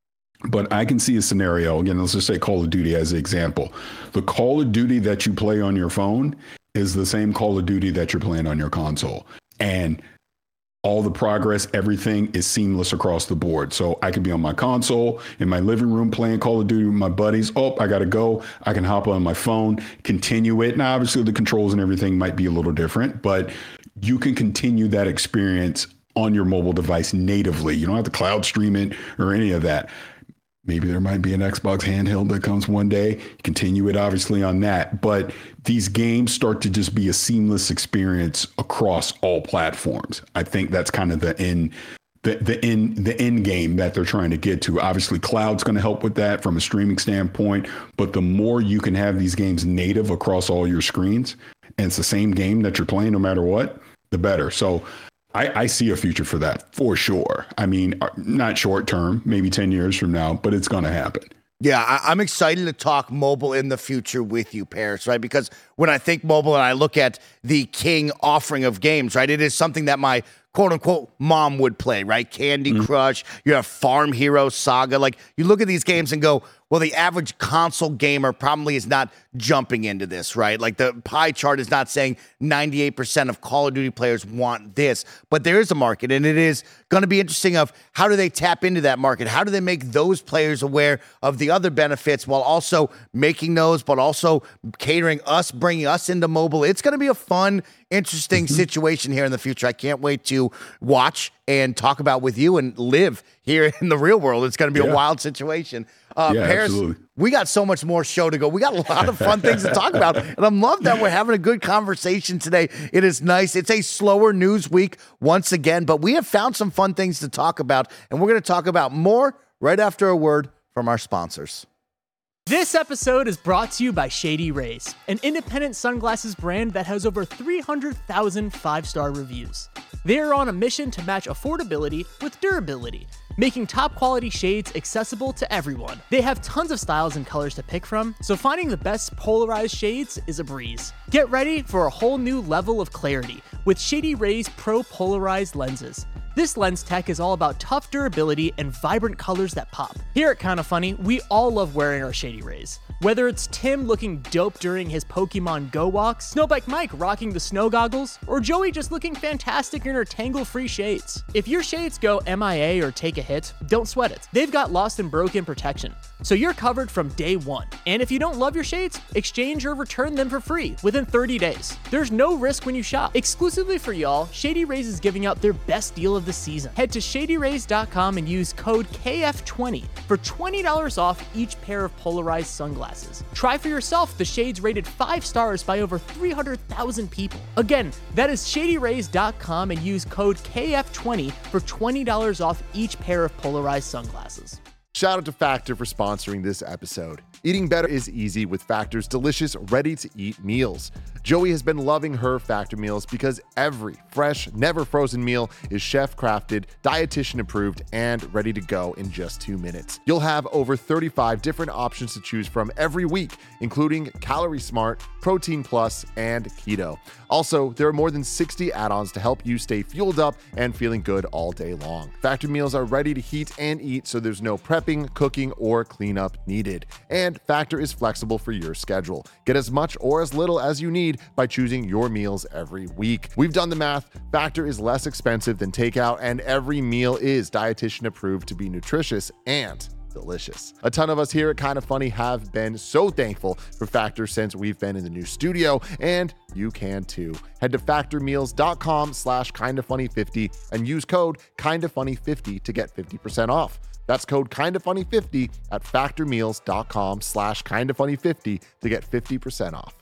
but I can see a scenario, again, let's just say Call of Duty as an example. The Call of Duty that you play on your phone is the same Call of Duty that you're playing on your console. And all the progress, everything is seamless across the board. So I could be on my console in my living room playing Call of Duty with my buddies. Oh, I got to go. I can hop on my phone, continue it. Now, obviously, the controls and everything might be a little different, but you can continue that experience on your mobile device natively. You don't have to cloud stream it or any of that. Maybe there might be an Xbox handheld that comes one day. Continue it, obviously, on that. But these games start to just be a seamless experience across all platforms. I think that's kind of the end, the the end, the end game that they're trying to get to. Obviously, cloud's going to help with that from a streaming standpoint. But the more you can have these games native across all your screens, and it's the same game that you're playing no matter what, the better. So I, I see a future for that for sure. I mean, not short term, maybe ten years from now, but it's going to happen. Yeah, I, I'm excited to talk mobile in the future with you, Paris, right? Because when I think mobile and I look at the King offering of games, right, it is something that my quote-unquote mom would play, right? Candy mm-hmm. Crush, you have Farm Hero Saga. Like, you look at these games and go, well, the average console gamer probably is not jumping into this, right? Like, the pie chart is not saying ninety-eight percent of Call of Duty players want this, but there is a market, and it is going to be interesting of how do they tap into that market? How do they make those players aware of the other benefits while also making those, but also catering us, bringing us into mobile? It's going to be a fun, interesting mm-hmm. situation here in the future. I can't wait to watch and talk about with you and live here in the real world. It's going to be yeah. a wild situation. Uh, yeah, Paris, absolutely. We got so much more show to go. We got a lot of fun things to talk about, and I love that we're having a good conversation today. It is nice. It's a slower news week once again, but we have found some fun things to talk about, and we're going to talk about more right after a word from our sponsors. This episode is brought to you by Shady Rays, an independent sunglasses brand that has over three hundred thousand five-star reviews. They are on a mission to match affordability with durability, making top-quality shades accessible to everyone. They have tons of styles and colors to pick from, so finding the best polarized shades is a breeze. Get ready for a whole new level of clarity with Shady Rays Pro Polarized lenses. This lens tech is all about tough durability and vibrant colors that pop. Here at Kinda Funny, we all love wearing our Shady Rays. Whether it's Tim looking dope during his Pokemon Go walks, Snowbike Mike rocking the snow goggles, or Joey just looking fantastic in her tangle-free shades. If your shades go M I A or take a hit, don't sweat it. They've got lost and broken protection, so you're covered from day one. And if you don't love your shades, exchange or return them for free within thirty days. There's no risk when you shop. Exclusively for y'all, Shady Rays is giving out their best deal of the season. Head to shady rays dot com and use code K F twenty for twenty dollars off each pair of polarized sunglasses. Try for yourself the shades rated five stars by over three hundred thousand people. Again, that is shady rays dot com and use code K F twenty for twenty dollars off each pair of polarized sunglasses. Shout out to Factor for sponsoring this episode. Eating better is easy with Factor's delicious, ready-to-eat meals. Joey has been loving her Factor meals because every fresh, never frozen meal is chef-crafted, dietitian-approved, and ready to go in just two minutes. You'll have over thirty-five different options to choose from every week, including Calorie Smart, Protein Plus, and Keto. Also, there are more than sixty add-ons to help you stay fueled up and feeling good all day long. Factor meals are ready to heat and eat, so there's no prepping, cooking, or cleanup needed. And Factor is flexible for your schedule. Get as much or as little as you need by choosing your meals every week. We've done the math. Factor is less expensive than takeout, and every meal is dietitian approved to be nutritious and delicious. A ton of us here at Kinda Funny have been so thankful for Factor since we've been in the new studio, and you can too. Head to factor meals dot com slash kinda funny fifty and use code kinda funny fifty to get fifty percent off. That's code kinda funny fifty at factor meals dot com slash kinda funny fifty to get fifty percent off.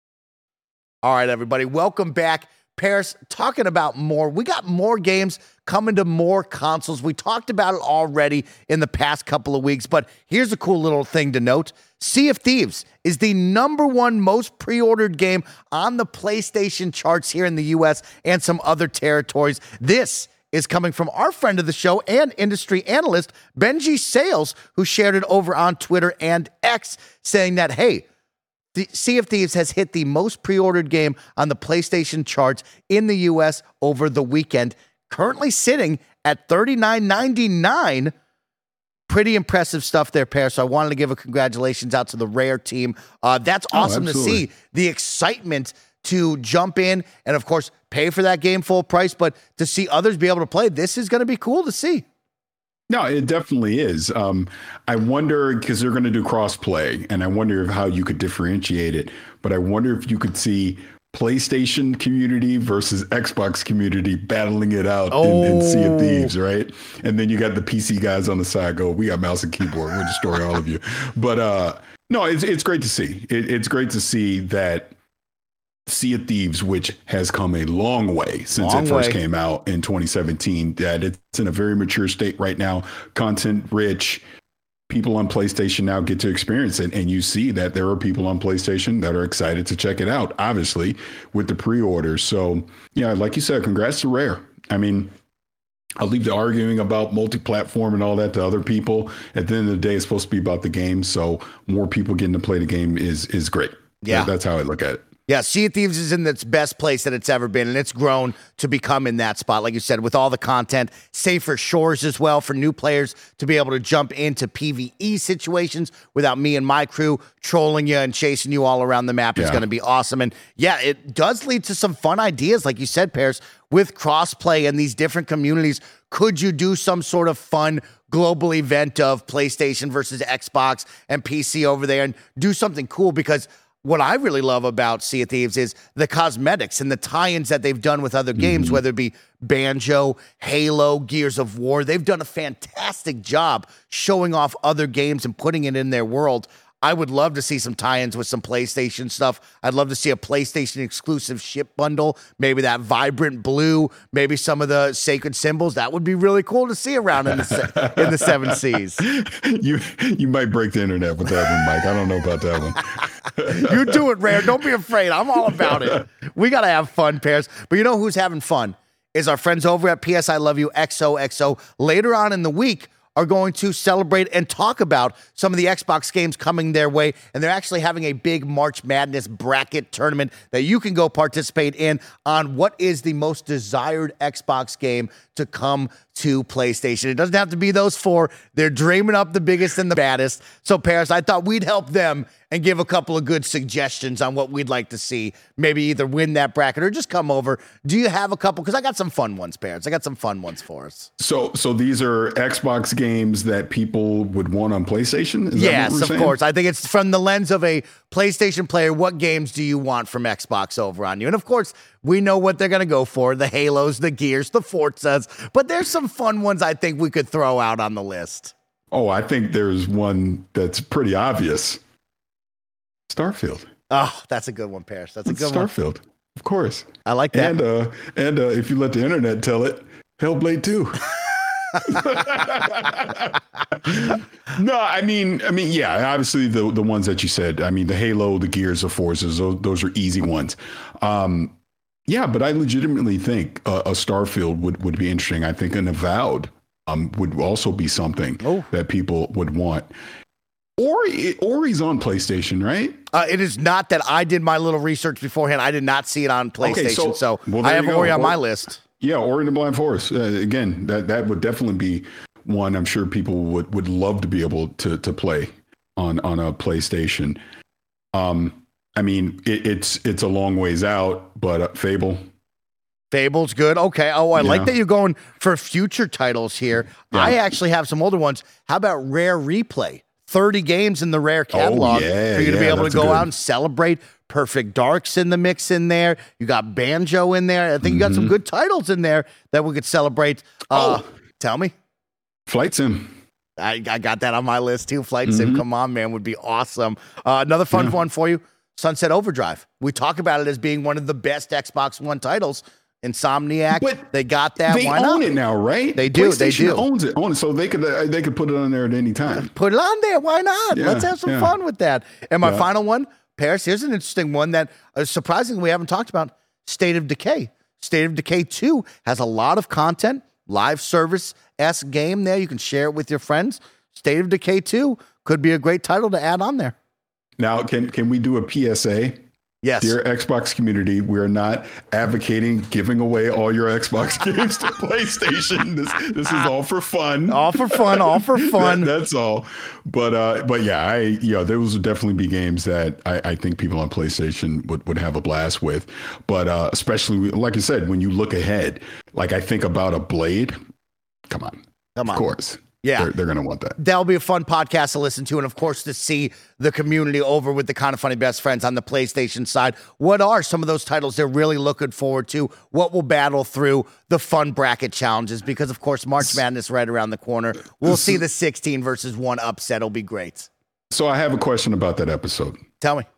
All right, everybody, welcome back. Paris, talking about more. We got more games coming to more consoles. We talked about it already in the past couple of weeks, but here's a cool little thing to note. Sea of Thieves is the number one most pre-ordered game on the PlayStation charts here in the U S and some other territories. This is coming from our friend of the show and industry analyst, Benji Sales, who shared it over on Twitter and X, saying that, hey, the Sea of Thieves has hit the most pre-ordered game on the PlayStation charts in the U S over the weekend, currently sitting at thirty-nine ninety-nine. Pretty impressive stuff there, Paris. So I wanted to give a congratulations out to the Rare team. Uh, that's awesome oh, to see the excitement to jump in and, of course, pay for that game full price, but to see others be able to play, this is going to be cool to see. No, it definitely is. Um, I wonder, because they're going to do cross-play, and I wonder if how you could differentiate it, but I wonder if you could see PlayStation community versus Xbox community battling it out oh. in, in Sea of Thieves, right? And then you got the P C guys on the side go, we got mouse and keyboard, we'll destroy all of you. But uh, no, it's it's great to see. It, it's great to see that Sea of Thieves, which has come a long way since long it first way. came out in twenty seventeen, that it's in a very mature state right now, content rich. People on PlayStation now get to experience it, and you see that there are people on PlayStation that are excited to check it out, obviously, with the pre-orders. So, yeah, like you said, congrats to Rare. I mean, I'll leave the arguing about multi-platform and all that to other people. At the end of the day, it's supposed to be about the game, so more people getting to play the game is is great. Yeah. That's how I look at it. Yeah, Sea of Thieves is in its best place that it's ever been, and it's grown to become in that spot, like you said, with all the content, safer shores as well for new players to be able to jump into PvE situations without me and my crew trolling you and chasing you all around the map. Yeah. Is going to be awesome. And yeah, it does lead to some fun ideas, like you said, Paris, with crossplay and these different communities. Could you do some sort of fun global event of PlayStation versus Xbox and P C over there and do something cool? Because what I really love about Sea of Thieves is the cosmetics and the tie-ins that they've done with other games, mm-hmm. whether it be Banjo, Halo, Gears of War. They've done a fantastic job showing off other games and putting it in their world. I would love to see some tie-ins with some PlayStation stuff. I'd love to see a PlayStation exclusive ship bundle, maybe that vibrant blue, maybe some of the sacred symbols. That would be really cool to see around in the se- in the seven seas. You you might break the internet with that one, Mike. I don't know about that one. You do it, Rare. Don't be afraid. I'm all about it. We got to have fun, Paris. But you know who's having fun? Is our friends over at P S I Love You X O X O. Later on in the week, are going to celebrate and talk about some of the Xbox games coming their way. And they're actually having a big March Madness bracket tournament that you can go participate in on what is the most desired Xbox game to come to PlayStation. It doesn't have to be those four. They're dreaming up the biggest and the baddest. So, Paris, I thought we'd help them and give a couple of good suggestions on what we'd like to see. Maybe either win that bracket or just come over. Do you have a couple? Because I got some fun ones, Paris. I got some fun ones for us. So, so these are Xbox games that people would want on PlayStation? Is yes, that what we're of saying? course. I think it's from the lens of a PlayStation player. What games do you want from Xbox over on you? And of course, we know what they're going to go for. The Halos, the Gears, the Forzas. But there's some fun ones I think we could throw out on the list. Oh, I think there's one that's pretty obvious. Starfield. Oh, that's a good one, Paris. That's a good Starfield, one. Starfield, of course. I like that. And uh, and uh, if you let the internet tell it, Hellblade two. No, I mean, I mean, yeah, obviously the the ones that you said. I mean, the Halo, the Gears, the Forzas, those, those are easy ones. Um, yeah, but I legitimately think uh, a Starfield would, would be interesting. I think an Avowed um, would also be something oh. that people would want. Ori, Ori's on PlayStation, right? Uh, it is not that I did my little research beforehand. I did not see it on PlayStation, okay, so, so well, I have Ori on or, my list. Yeah, Ori and the Blind Forest. Uh, again, that, that would definitely be one I'm sure people would, would love to be able to to play on, on a PlayStation. Um, I mean, it, it's it's a long ways out, but uh, Fable. Fable's good. Okay. Oh, I yeah. like that you're going for future titles here. Yeah. I actually have some older ones. How about Rare Replay? thirty games in the Rare catalog oh, yeah, for you to yeah, be able to go good. out and celebrate. Perfect Dark's in the mix in there. You got Banjo in there. I think mm-hmm. you got some good titles in there that we could celebrate. Uh, oh, tell me. Flight Sim. I, I got that on my list too. Flight mm-hmm. Sim, come on, man, would be awesome. Uh, another fun yeah. one for you, Sunset Overdrive. We talk about it as being one of the best Xbox One titles. Insomniac, but they got that. They Why own not? it now, right? They do. PlayStation they do. owns it. Own it, so they could uh, they could put it on there at any time. Put it on there. Why not? Yeah, Let's have some yeah. fun with that. And my yeah. final one, Paris. Here's an interesting one that uh, surprisingly we haven't talked about. State of Decay. State of Decay two has a lot of content, live service-esque game there. You can share it with your friends. State of Decay two could be a great title to add on there. Now, can can we do a P S A? Yes. Dear Xbox community, we are not advocating giving away all your Xbox games to PlayStation. This this is all for fun. All for fun, all for fun. that, that's all. But uh, but yeah, I you know, those would definitely be games that I, I think people on PlayStation would, would have a blast with. But uh, especially, like I said, when you look ahead, like I think about a Blade. Come on. Come on. Of course. Yeah. They're, they're going to want that. That'll be a fun podcast to listen to. And of course, to see the community over with the Kind of Funny Best Friends on the PlayStation side. What are some of those titles they're really looking forward to? What will battle through the fun bracket challenges? Because, of course, March Madness right around the corner. We'll see the sixteen versus one upset. It'll be great. So I have a question about that episode. Tell me.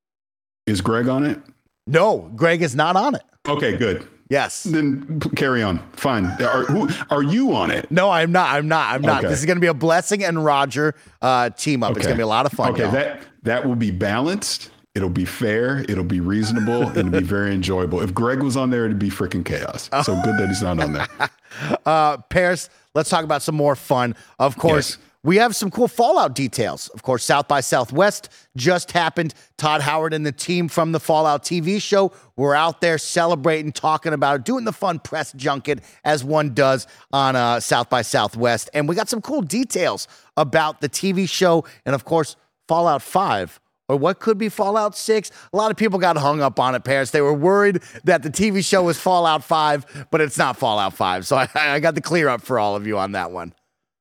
Is Greg on it? No, Greg is not on it. Okay, good. Yes. Then p- carry on. Fine. Are, who, are you on it? No, I'm not. I'm not. I'm not. Okay. This is going to be a Blessing and Roger uh, team up. Okay. It's going to be a lot of fun. Okay, y'all. that that will be balanced. It'll be fair. It'll be reasonable. It'll be very enjoyable. If Greg was on there, it'd be freaking chaos. So good that he's not on there. Uh, Paris, let's talk about some more fun. Of course, Yes. we have some cool Fallout details. Of course, South by Southwest just happened. Todd Howard and the team from the Fallout T V show were out there celebrating, talking about it, doing the fun press junket as one does on uh, South by Southwest. And we got some cool details about the T V show and, of course, Fallout five. Or what could be Fallout six. A lot of people got hung up on it, Paris. They were worried that the T V show was Fallout five, but it's not Fallout five. So I, I got the clear up for all of you on that one.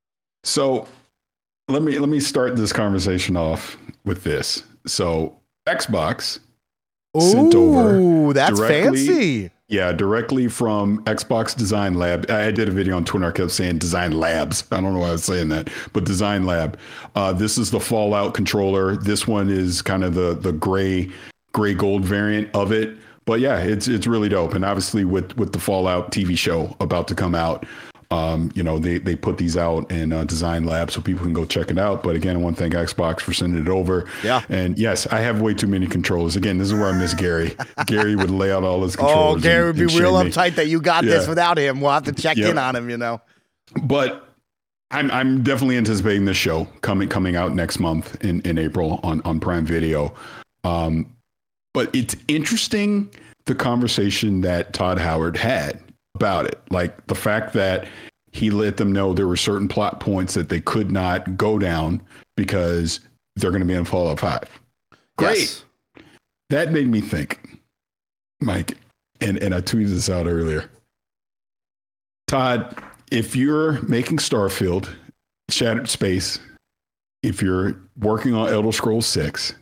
So let me let me start this conversation off with this. So Xbox sent over Ooh, that's directly- fancy. Yeah, directly from Xbox Design Lab. I did a video on Twitter. I kept saying Design Labs. I don't know why I was saying that, but Design Lab. Uh, this is the Fallout controller. This one is kind of the the gray gray gold variant of it. But yeah, it's it's really dope. And obviously with with the Fallout T V show about to come out, um, you know, they they put these out in uh, Design Lab so people can go check it out. But again, I want to thank Xbox for sending it over. Yeah. And yes, I have way too many controllers. Again, this is where I miss Gary. Gary would lay out all his Oh, controllers. Gary and- would be and real shame me. uptight that you got this Yeah. without him. We'll have to check Yep. in on him, you know. But I'm I'm definitely anticipating this show coming coming out next month in, in April on, on Prime Video. Um, but it's interesting the conversation that Todd Howard had about it. Like the fact that he let them know there were certain plot points that they could not go down because they're going to be in Fallout five. Great. Yes. That made me think, Mike, and, and I tweeted this out earlier. Todd, if you're making Starfield, Shattered Space, if you're working on Elder Scrolls six,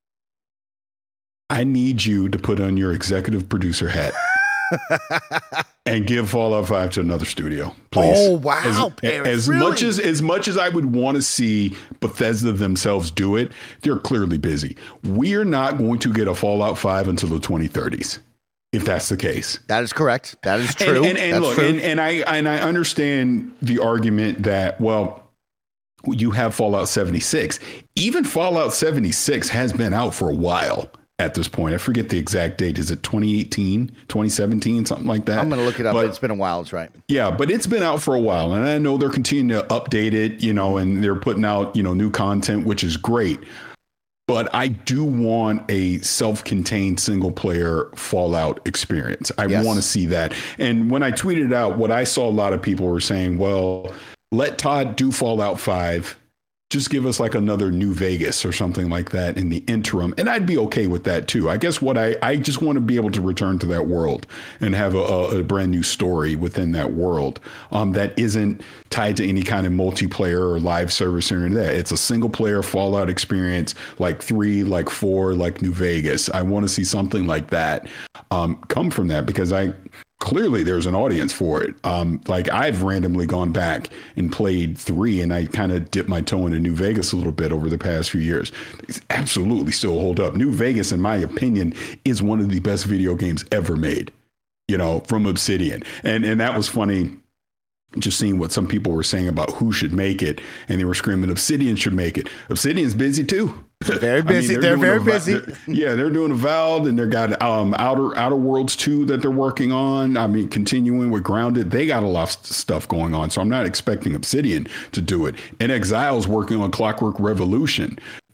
I need you to put on your executive producer hat and give Fallout five to another studio, please. Oh, wow, As, Paris, as really? much as as much as I would want to see Bethesda themselves do it, they're clearly busy. We're not going to get a Fallout five until the twenty thirties. If that's the case. That is correct. That is true. And, and, and That's look, true. and, and I and I understand the argument that, well, you have Fallout seventy-six. Even Fallout seventy-six has been out for a while at this point. I forget the exact date. Is it twenty eighteen, twenty seventeen, something like that? I'm going to look it up. But- It's been a while. It's right. yeah, but it's been out for a while, and I know they're continuing to update it, you know, and they're putting out, you know, new content, which is great. But I do want a self-contained single-player Fallout experience. I Yes. want to see that. And when I tweeted out, what I saw a lot of people were saying, well, let Todd do Fallout five. Just give us like another New Vegas or something like that in the interim. And I'd be okay with that too. I guess what I, I just want to be able to return to that world and have a, a, a brand new story within that world um, that isn't tied to any kind of multiplayer or live service or any of that. It's a single player Fallout experience like three, like four, like New Vegas. I want to see something like that um, come from that because I clearly there's an audience for it. Um, like I've randomly gone back and played three and I kind of dipped my toe into New Vegas a little bit over the past few years. It's absolutely still hold up. New Vegas, in my opinion, is one of the best video games ever made, you know, from Obsidian. And, and that was funny. Just seeing what some people were saying about who should make it, and they were screaming Obsidian should make it. Obsidian's busy too. Very busy. I mean, They're doing very a- busy. they're- yeah, they're doing Avowed, and they've got um, Outer Outer Worlds two that they're working on. I mean, continuing with Grounded, they got a lot of stuff going on. So I'm not expecting Obsidian to do it. And Exile's working on Clockwork Revolution.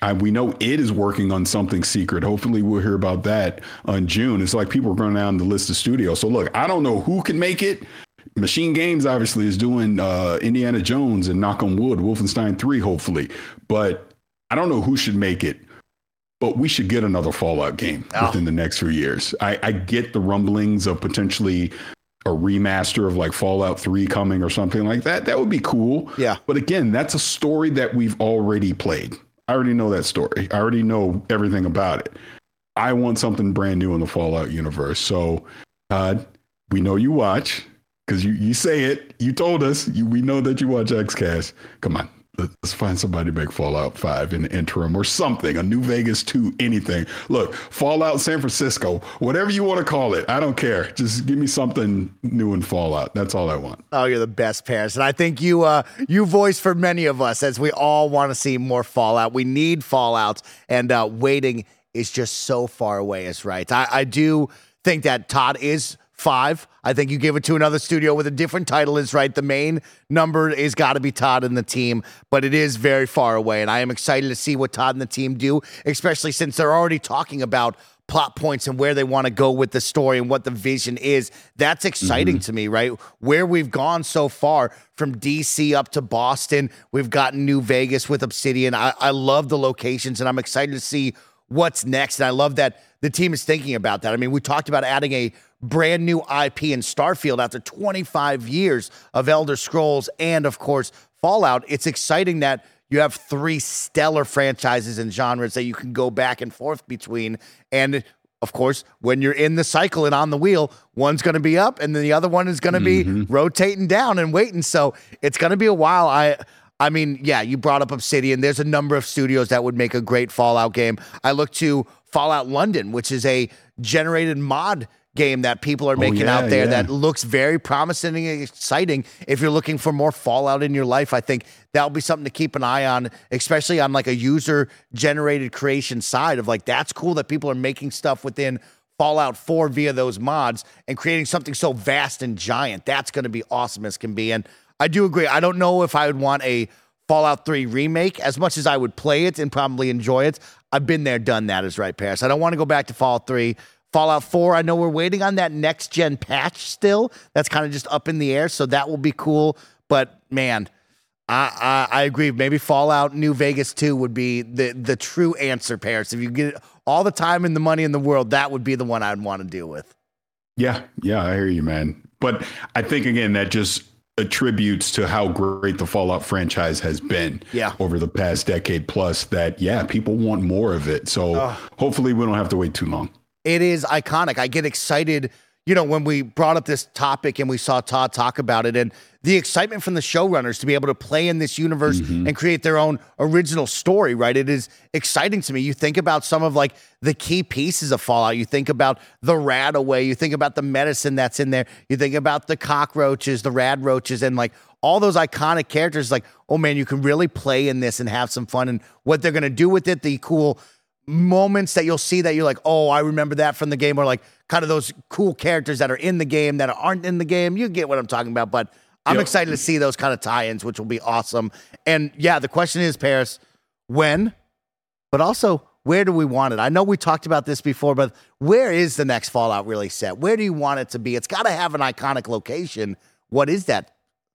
I, we know it is working on something secret. Hopefully we'll hear about that in June. It's like people are going down the list of studios. So look, I don't know who can make it. Machine Games obviously is doing uh, Indiana Jones and, knock on wood, Wolfenstein three, hopefully. But I don't know who should make it. But we should get another Fallout game oh. within the next few years. I, I get the rumblings of potentially a remaster of like Fallout three coming or something like that. That would be cool. Yeah. But again, that's a story that we've already played. I already know that story. I already know everything about it. I want something brand new in the Fallout universe. So, Todd, we know you watch because you, you say it. You told us. You, we know that you watch XCast. Come on. Let's find somebody to make Fallout five in the interim or something, a New Vegas two, anything. Look, Fallout San Francisco, whatever you want to call it. I don't care. Just give me something new in Fallout. That's all I want. Oh, you're the best, Paris. And I think you uh, you voice for many of us as we all want to see more Fallout. We need Fallout, and uh, waiting is just so far away is right. I, I do think that Todd is five. I think you give it to another studio with a different title is right. The main number is got to be Todd and the team, but it is very far away. And I am excited to see what Todd and the team do, especially since they're already talking about plot points and where they want to go with the story and what the vision is. That's exciting mm-hmm. to me, right? Where we've gone so far from D C up to Boston, we've gotten New Vegas with Obsidian. I, I love the locations and I'm excited to see what's next. And I love that the team is thinking about that. I mean, we talked about adding a brand new I P in Starfield after twenty-five years of Elder Scrolls and, of course, Fallout. It's exciting that you have three stellar franchises and genres that you can go back and forth between. And, of course, when you're in the cycle and on the wheel, one's going to be up and then the other one is going to mm-hmm. be rotating down and waiting. So it's going to be a while. I I mean, yeah, you brought up Obsidian. There's a number of studios that would make a great Fallout game. I look to Fallout London, which is a generated mod game that people are making oh, yeah, out there yeah. that looks very promising and exciting. If you're looking for more Fallout in your life, I think that'll be something to keep an eye on, especially on like a user generated creation side of like, that's cool that people are making stuff within Fallout four via those mods and creating something so vast and giant. That's going to be awesome as can be. And I do agree. I don't know if I would want a Fallout three remake as much as I would play it and probably enjoy it. I've been there, done that is right, Paris. I don't want to go back to Fallout three. Fallout four, I know we're waiting on that next-gen patch still. That's kind of just up in the air, so that will be cool. But, man, I, I I agree. Maybe Fallout New Vegas two would be the, the true answer, Paris. If you get all the time and the money in the world, that would be the one I'd want to deal with. Yeah, yeah, I hear you, man. But I think, again, that just attributes to how great the Fallout franchise has been yeah. over the past decade plus that, yeah, people want more of it. So uh, hopefully we don't have to wait too long. It is iconic. I get excited, you know, when we brought up this topic and we saw Todd talk about it and the excitement from the showrunners to be able to play in this universe mm-hmm. and create their own original story, right? It is exciting to me. You think about some of like the key pieces of Fallout. You think about the Radaway. You think about the medicine that's in there. You think about the cockroaches, the rad roaches, and like all those iconic characters. Like, oh man, you can really play in this and have some fun and what they're going to do with it, the cool moments that you'll see that you're like, oh, I remember that from the game, or like kind of those cool characters that are in the game that aren't in the game. You get what I'm talking about, but I'm yep. excited to see those kind of tie-ins, which will be awesome. And yeah, the question is, Paris, when, but also where do we want it? I know we talked about this before, but where is the next Fallout really set? Where do you want it to be? It's got to have an iconic location. What is that?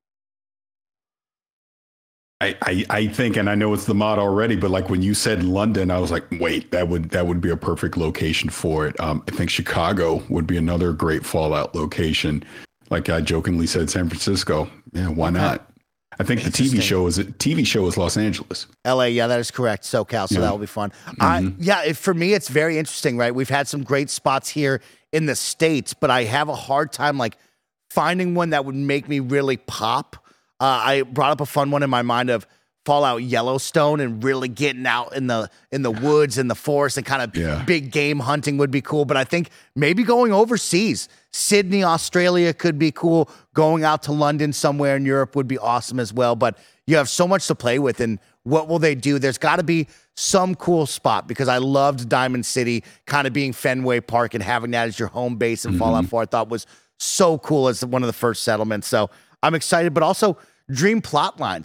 I, I, I think, and I know it's the mod already, but like when you said London, I was like, wait, that would that would be a perfect location for it. Um, I think Chicago would be another great Fallout location. Like I jokingly said, San Francisco. Yeah, why okay. not? I think the T V show is T V show is Los Angeles. L A, yeah, that is correct. SoCal, so yeah. that will be fun. Mm-hmm. I, yeah, it, for me, it's very interesting, right? We've had some great spots here in the States, but I have a hard time like finding one that would make me really pop. Uh, I brought up a fun one in my mind of Fallout Yellowstone and really getting out in the in the woods and the forest and kind of yeah. big game hunting would be cool. But I think maybe going overseas, Sydney, Australia could be cool. Going out to London somewhere in Europe would be awesome as well. But you have so much to play with, and what will they do? There's got to be some cool spot because I loved Diamond City kind of being Fenway Park and having that as your home base in mm-hmm. Fallout four. I thought was so cool as one of the first settlements. So I'm excited, but also dream plot lines.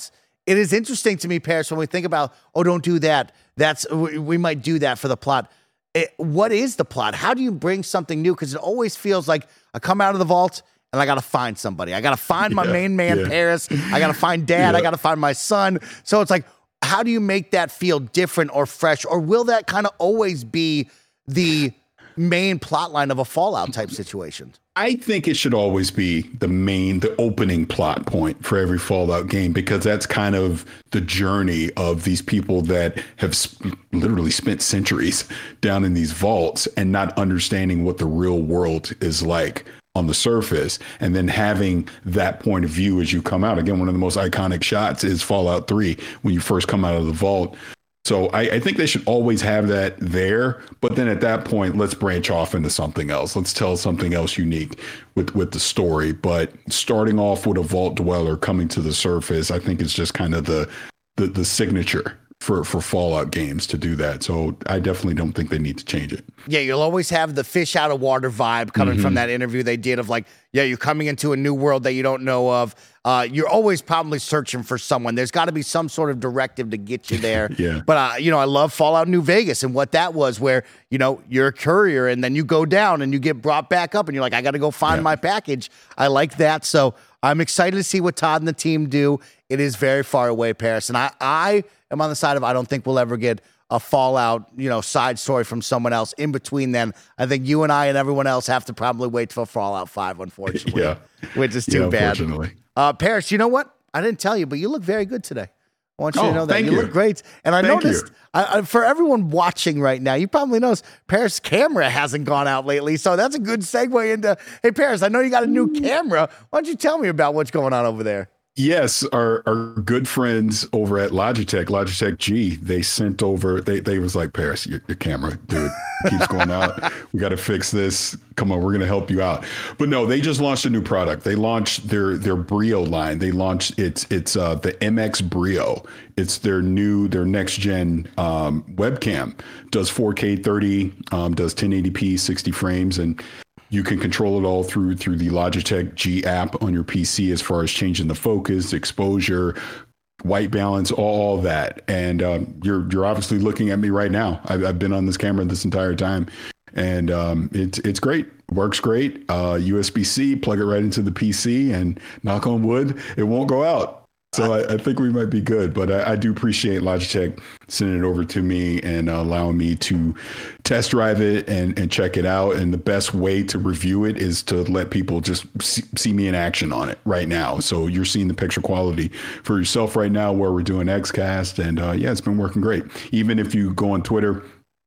it is interesting to me, Paris, when we think about, oh, don't do that. That's we, we might do that for the plot. It, what is the plot? How do you bring something new? Because it always feels like I come out of the vault and I got to find somebody. I got to find my yeah, main man, yeah. Paris. I got to find dad. Yeah. I got to find my son. So it's like, how do you make that feel different or fresh? Or will that kind of always be the main plot line of a Fallout type situation? I think it should always be the main, the opening plot point for every Fallout game, because that's kind of the journey of these people that have sp- literally spent centuries down in these vaults and not understanding what the real world is like on the surface, and then having that point of view as you come out. Again, one of the most iconic shots is Fallout three when you first come out of the vault. So I, I think they should always have that there. But then at that point, let's branch off into something else. Let's tell something else unique with, with the story. But starting off with a vault dweller coming to the surface, I think it's just kind of the the, the signature for, for Fallout games to do that. So I definitely don't think they need to change it. Yeah, you'll always have the fish out of water vibe coming Mm-hmm. from that interview they did of like, yeah, you're coming into a new world that you don't know of. Uh, you're always probably searching for someone. There's got to be some sort of directive to get you there. Yeah. But, uh, you know, I love Fallout New Vegas and what that was, where, you know, you're a courier and then you go down and you get brought back up and you're like, I got to go find Yeah. my package. I like that. So I'm excited to see what Todd and the team do. It is very far away, Paris. And I, I am on the side of I don't think we'll ever get a Fallout, you know, side story from someone else. In between then, I think you and I and everyone else have to probably wait till Fallout five, unfortunately. Yeah. Which is too Yeah, bad. unfortunately. Uh, Paris, you know what? I didn't tell you, but you look very good today. I want you Oh, to know that. thank You, you. look great. And I Thank noticed, you. I, I, for everyone watching right now, you probably noticed Paris' camera hasn't gone out lately. So that's a good segue into, hey, Paris, I know you got a new camera. Why don't you tell me about what's going on over there? Yes, our, our good friends over at Logitech, Logitech G, they sent over, they they was like, Paris, your, your camera, dude, keeps going out. We got to fix this. Come on, we're going to help you out. But no, they just launched a new product. They launched their their Brio line. They launched, it's it's uh, the M X Brio. It's their new, their next gen um, webcam. Does four K thirty, um, does ten eighty p, sixty frames, and you can control it all through through the Logitech G app on your P C as far as changing the focus, exposure, white balance, all that. And um, you're you're obviously looking at me right now. I've, I've been on this camera this entire time, and um, it's it's great. Works great. Uh, U S B C, plug it right into the P C, and knock on wood, it won't go out. So I, I think we might be good, but I, I do appreciate Logitech sending it over to me and uh, allowing me to test drive it and, and check it out. And the best way to review it is to let people just see, see me in action on it right now. So you're seeing the picture quality for yourself right now where we're doing XCast. And uh, yeah, it's been working great. Even if you go on Twitter,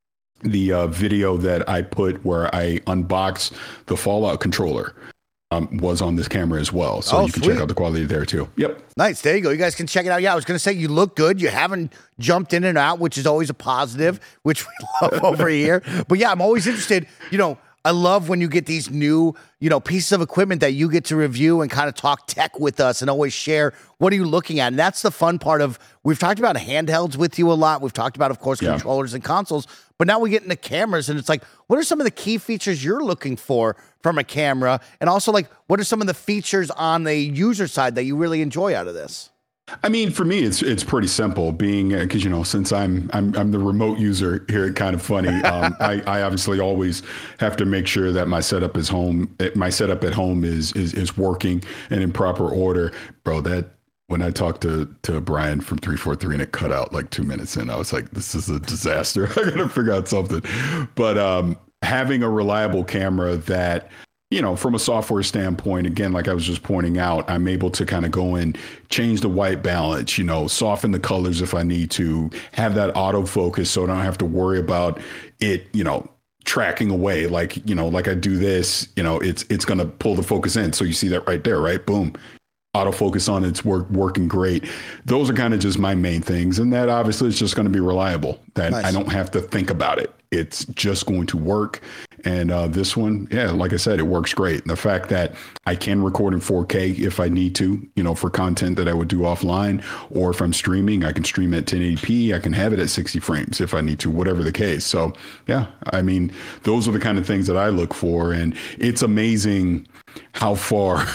the uh, video that I put where I unbox the Fallout controller Um, was on this camera as well. So Oh, you can sweet. check out the quality there too. Yep. Nice. There you go. You guys can check it out. Yeah, I was going to say you look good. You haven't jumped in and out, which is always a positive, which we love over here. But yeah, I'm always interested. You know, I love when you get these new, you know, pieces of equipment that you get to review and kind of talk tech with us and always share what are you looking at. And that's the fun part of, we've talked about handhelds with you a lot. We've talked about, of course, Yeah. controllers and consoles, but now we get into cameras and it's like, what are some of the key features you're looking for from a camera? And also like, what are some of the features on the user side that you really enjoy out of this? I mean, for me, it's it's pretty simple. Being because you know, since I'm I'm I'm the remote user here at Kind of Funny, um, I I obviously always have to make sure that my setup is home. My setup at home is is is working and in proper order, bro. That when I talked to to Brian from three forty-three and it cut out like two minutes in, I was like, this is a disaster. I gotta figure out something. But um, having a reliable camera that, you know, from a software standpoint, again, like I was just pointing out, I'm able to kind of go and change the white balance, you know, soften the colors if I need to, have that autofocus so I don't have to worry about it, you know, tracking away. Like, you know, like I do this, you know, it's it's going to pull the focus in. So you see that right there, right? Boom. Autofocus on it's work working great. Those are kind of just my main things. And that obviously is just going to be reliable, that Nice. I don't have to think about it. It's just going to work. And uh, this one, yeah, like I said, it works great. And the fact that I can record in four K if I need to, you know, for content that I would do offline, or if I'm streaming, I can stream at ten eighty p. I can have it at sixty frames if I need to, whatever the case. So, yeah, I mean, those are the kind of things that I look for. And it's amazing how far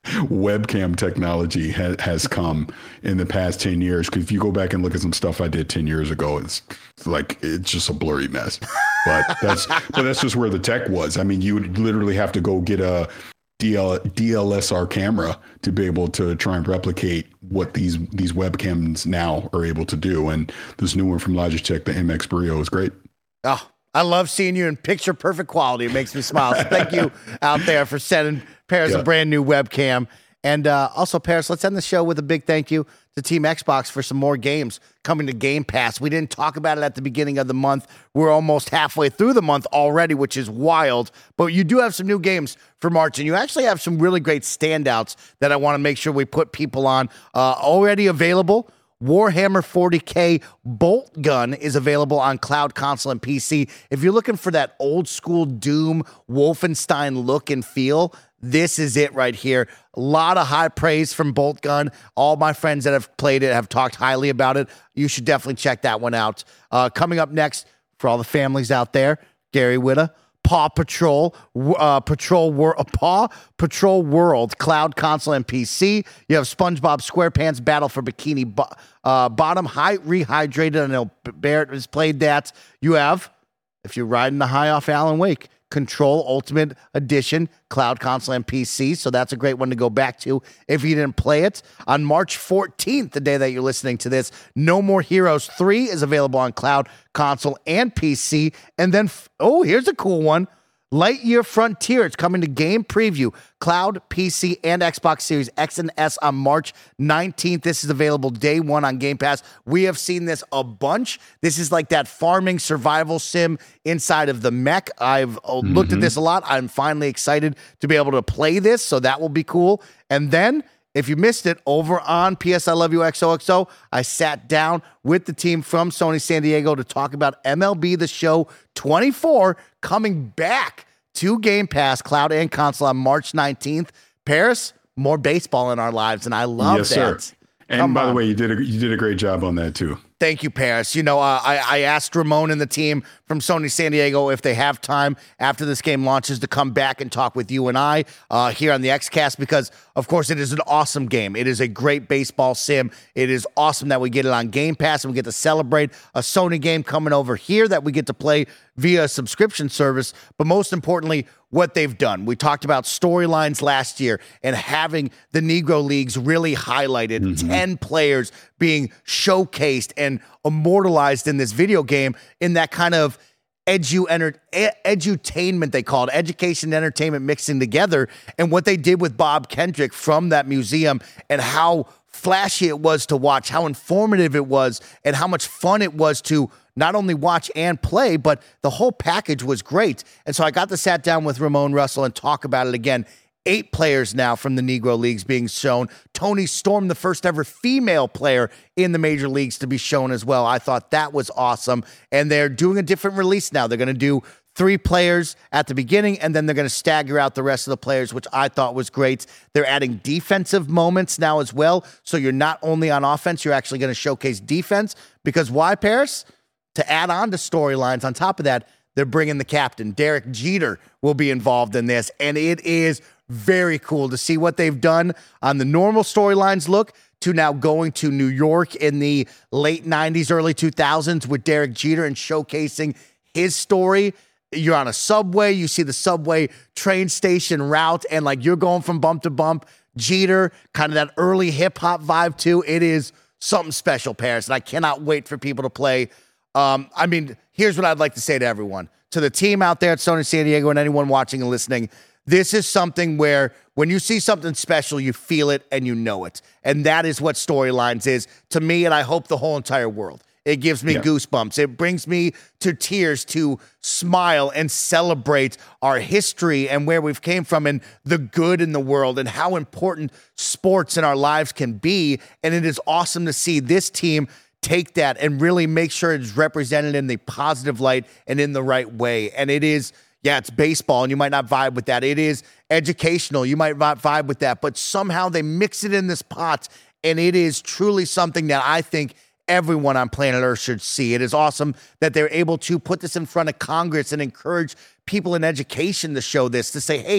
webcam technology ha- has come in the past ten years. Because if you go back and look at some stuff I did ten years ago, it's like it's just a blurry mess. But that's but that's just where the tech was. I mean, you would literally have to go get a D L, D L S R camera to be able to try and replicate what these these webcams now are able to do. And this new one from Logitech, the M X Brio, is great. Oh, I love seeing you in picture perfect quality. It makes me smile. So thank you out there for sending Paris yeah. a brand new webcam. And uh, also, Paris, let's end the show with a big thank you to Team Xbox for some more games coming to Game Pass. We didn't talk about it at the beginning of the month. We're almost halfway through the month already, which is wild. But you do have some new games for March, and you actually have some really great standouts that I want to make sure we put people on. Uh, already available, Warhammer forty K Bolt Gun is available on cloud, console, and P C. If you're looking for that old school Doom, Wolfenstein look and feel, this is it right here. A lot of high praise from Bolt Gun. All my friends that have played it have talked highly about it. You should definitely check that one out. Uh, coming up next, for all the families out there, Gary Whitta, Paw Patrol, uh, Patrol Wor- uh, Paw Patrol World, cloud, console, and P C. You have SpongeBob SquarePants Battle for Bikini Bo- uh, Bottom, high rehydrated. I know Barrett has played that. You have, if you're riding the high off Alan Wake, Control Ultimate Edition, cloud, console, and P C. So that's a great one to go back to if you didn't play it. On March fourteenth, the day that you're listening to this, No More Heroes three is available on cloud, console, and P C. And then, oh, here's a cool one. Lightyear Frontier. It's coming to game preview, cloud, P C, and Xbox Series X and S on March nineteenth. This is available day one on Game Pass. We have seen this a bunch. This is like that farming survival sim inside of the mech. I've mm-hmm. looked at this a lot. I'm finally excited to be able to play this, so that will be cool. And then, if you missed it, over on P S I Love You X O X O, I sat down with the team from Sony San Diego to talk about M L B The Show twenty-four coming back to Game Pass, cloud and console on March nineteenth. Paris, more baseball in our lives, and I love yes, that. Sir. And Come by on. the way, you did a, you did a great job on that too. Thank you, Paris. You know, uh, I, I asked Ramon and the team from Sony San Diego if they have time after this game launches to come back and talk with you and I uh, here on the XCast because, of course, it is an awesome game. It is a great baseball sim. It is awesome that we get it on Game Pass and we get to celebrate a Sony game coming over here that we get to play via a subscription service. But most importantly, what they've done. We talked about storylines last year and having the Negro Leagues really highlighted, mm-hmm. ten players being showcased and immortalized in this video game in that kind of edu enter, edutainment, they call it, education and entertainment mixing together. And what they did with Bob Kendrick from that museum and how flashy it was to watch, how informative it was, and how much fun it was to not only watch and play, but the whole package was great. And so I got to sat down with Ramon Russell and talk about it again. Eight players now from the Negro Leagues being shown. Toni Storm, the first ever female player in the major leagues to be shown as well. I thought that was awesome. And they're doing a different release now. They're going to do three players at the beginning, and then they're going to stagger out the rest of the players, which I thought was great. They're adding defensive moments now as well. So you're not only on offense, you're actually going to showcase defense. Because why, Paris? To add on to storylines, on top of that, they're bringing the captain. Derek Jeter will be involved in this, and it is very cool to see what they've done on the normal storylines look to now going to New York in the late nineties, early two thousands with Derek Jeter and showcasing his story. You're on a subway, you see the subway train station route, and like you're going from bump to bump. Jeter, kind of that early hip hop vibe too. It is something special, Paris, and I cannot wait for people to play. Um, I mean, here's what I'd like to say to everyone, to the team out there at Sony San Diego and anyone watching and listening. This is something where when you see something special, you feel it and you know it. And that is what Storylines is to me, and I hope the whole entire world. It gives me yeah. goosebumps. It brings me to tears to smile and celebrate our history and where we've came from and the good in the world and how important sports in our lives can be. And it is awesome to see this team take that and really make sure it's represented in the positive light and in the right way. And it is, yeah, it's baseball, and you might not vibe with that. It is educational. You might not vibe with that. But somehow they mix it in this pot, and it is truly something that I think everyone on planet Earth should see. It is awesome that they're able to put this in front of Congress and encourage people in education to show this, to say, hey,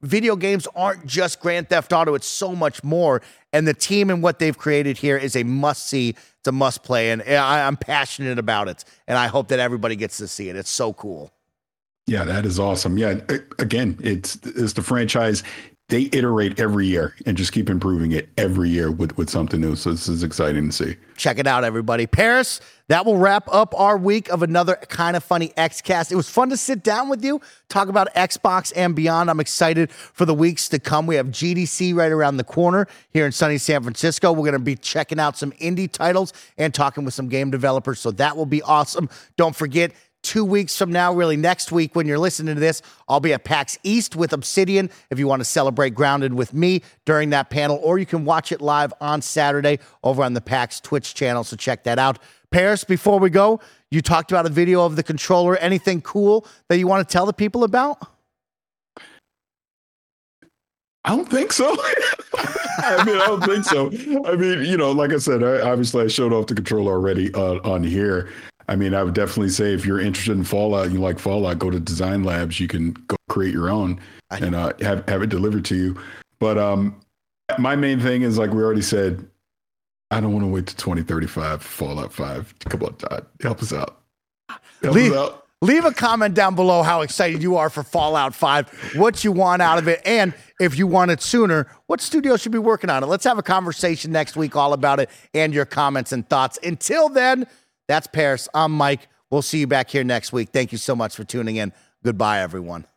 video games aren't just Grand Theft Auto. It's so much more. And the team and what they've created here is a must-see. It's a must-play. And I, I'm passionate about it. And I hope that everybody gets to see it. It's so cool. Yeah, that is awesome. Yeah, again, it's, it's the franchise. They iterate every year and just keep improving it every year with, with something new. So this is exciting to see. Check it out, everybody. Paris, that will wrap up our week of another Kind of Funny X-Cast. It was fun to sit down with you, talk about Xbox and beyond. I'm excited for the weeks to come. We have G D C right around the corner here in sunny San Francisco. We're going to be checking out some indie titles and talking with some game developers. So that will be awesome. Don't forget, two weeks from now, really next week when you're listening to this, I'll be at PAX East with Obsidian if you want to celebrate Grounded with me during that panel, or you can watch it live on Saturday over on the PAX Twitch channel, so check that out. Paris, before we go, you talked about a video of the controller. Anything cool that you want to tell the people about? I don't think so. I mean, I don't think so. I mean, you know, like I said, I, obviously I showed off the controller already uh, on here. I mean, I would definitely say if you're interested in Fallout and you like Fallout, go to Design Labs. You can go create your own and uh, have, have it delivered to you. But um, my main thing is, like we already said, I don't want to wait to twenty thirty-five for Fallout five. Come on, Todd. Help us out. Help leave, us out. Leave a comment down below how excited you are for Fallout five, what you want out of it, and if you want it sooner, what studio should be working on it. Let's have a conversation next week all about it and your comments and thoughts. Until then, that's Paris. I'm Mike. We'll see you back here next week. Thank you so much for tuning in. Goodbye, everyone.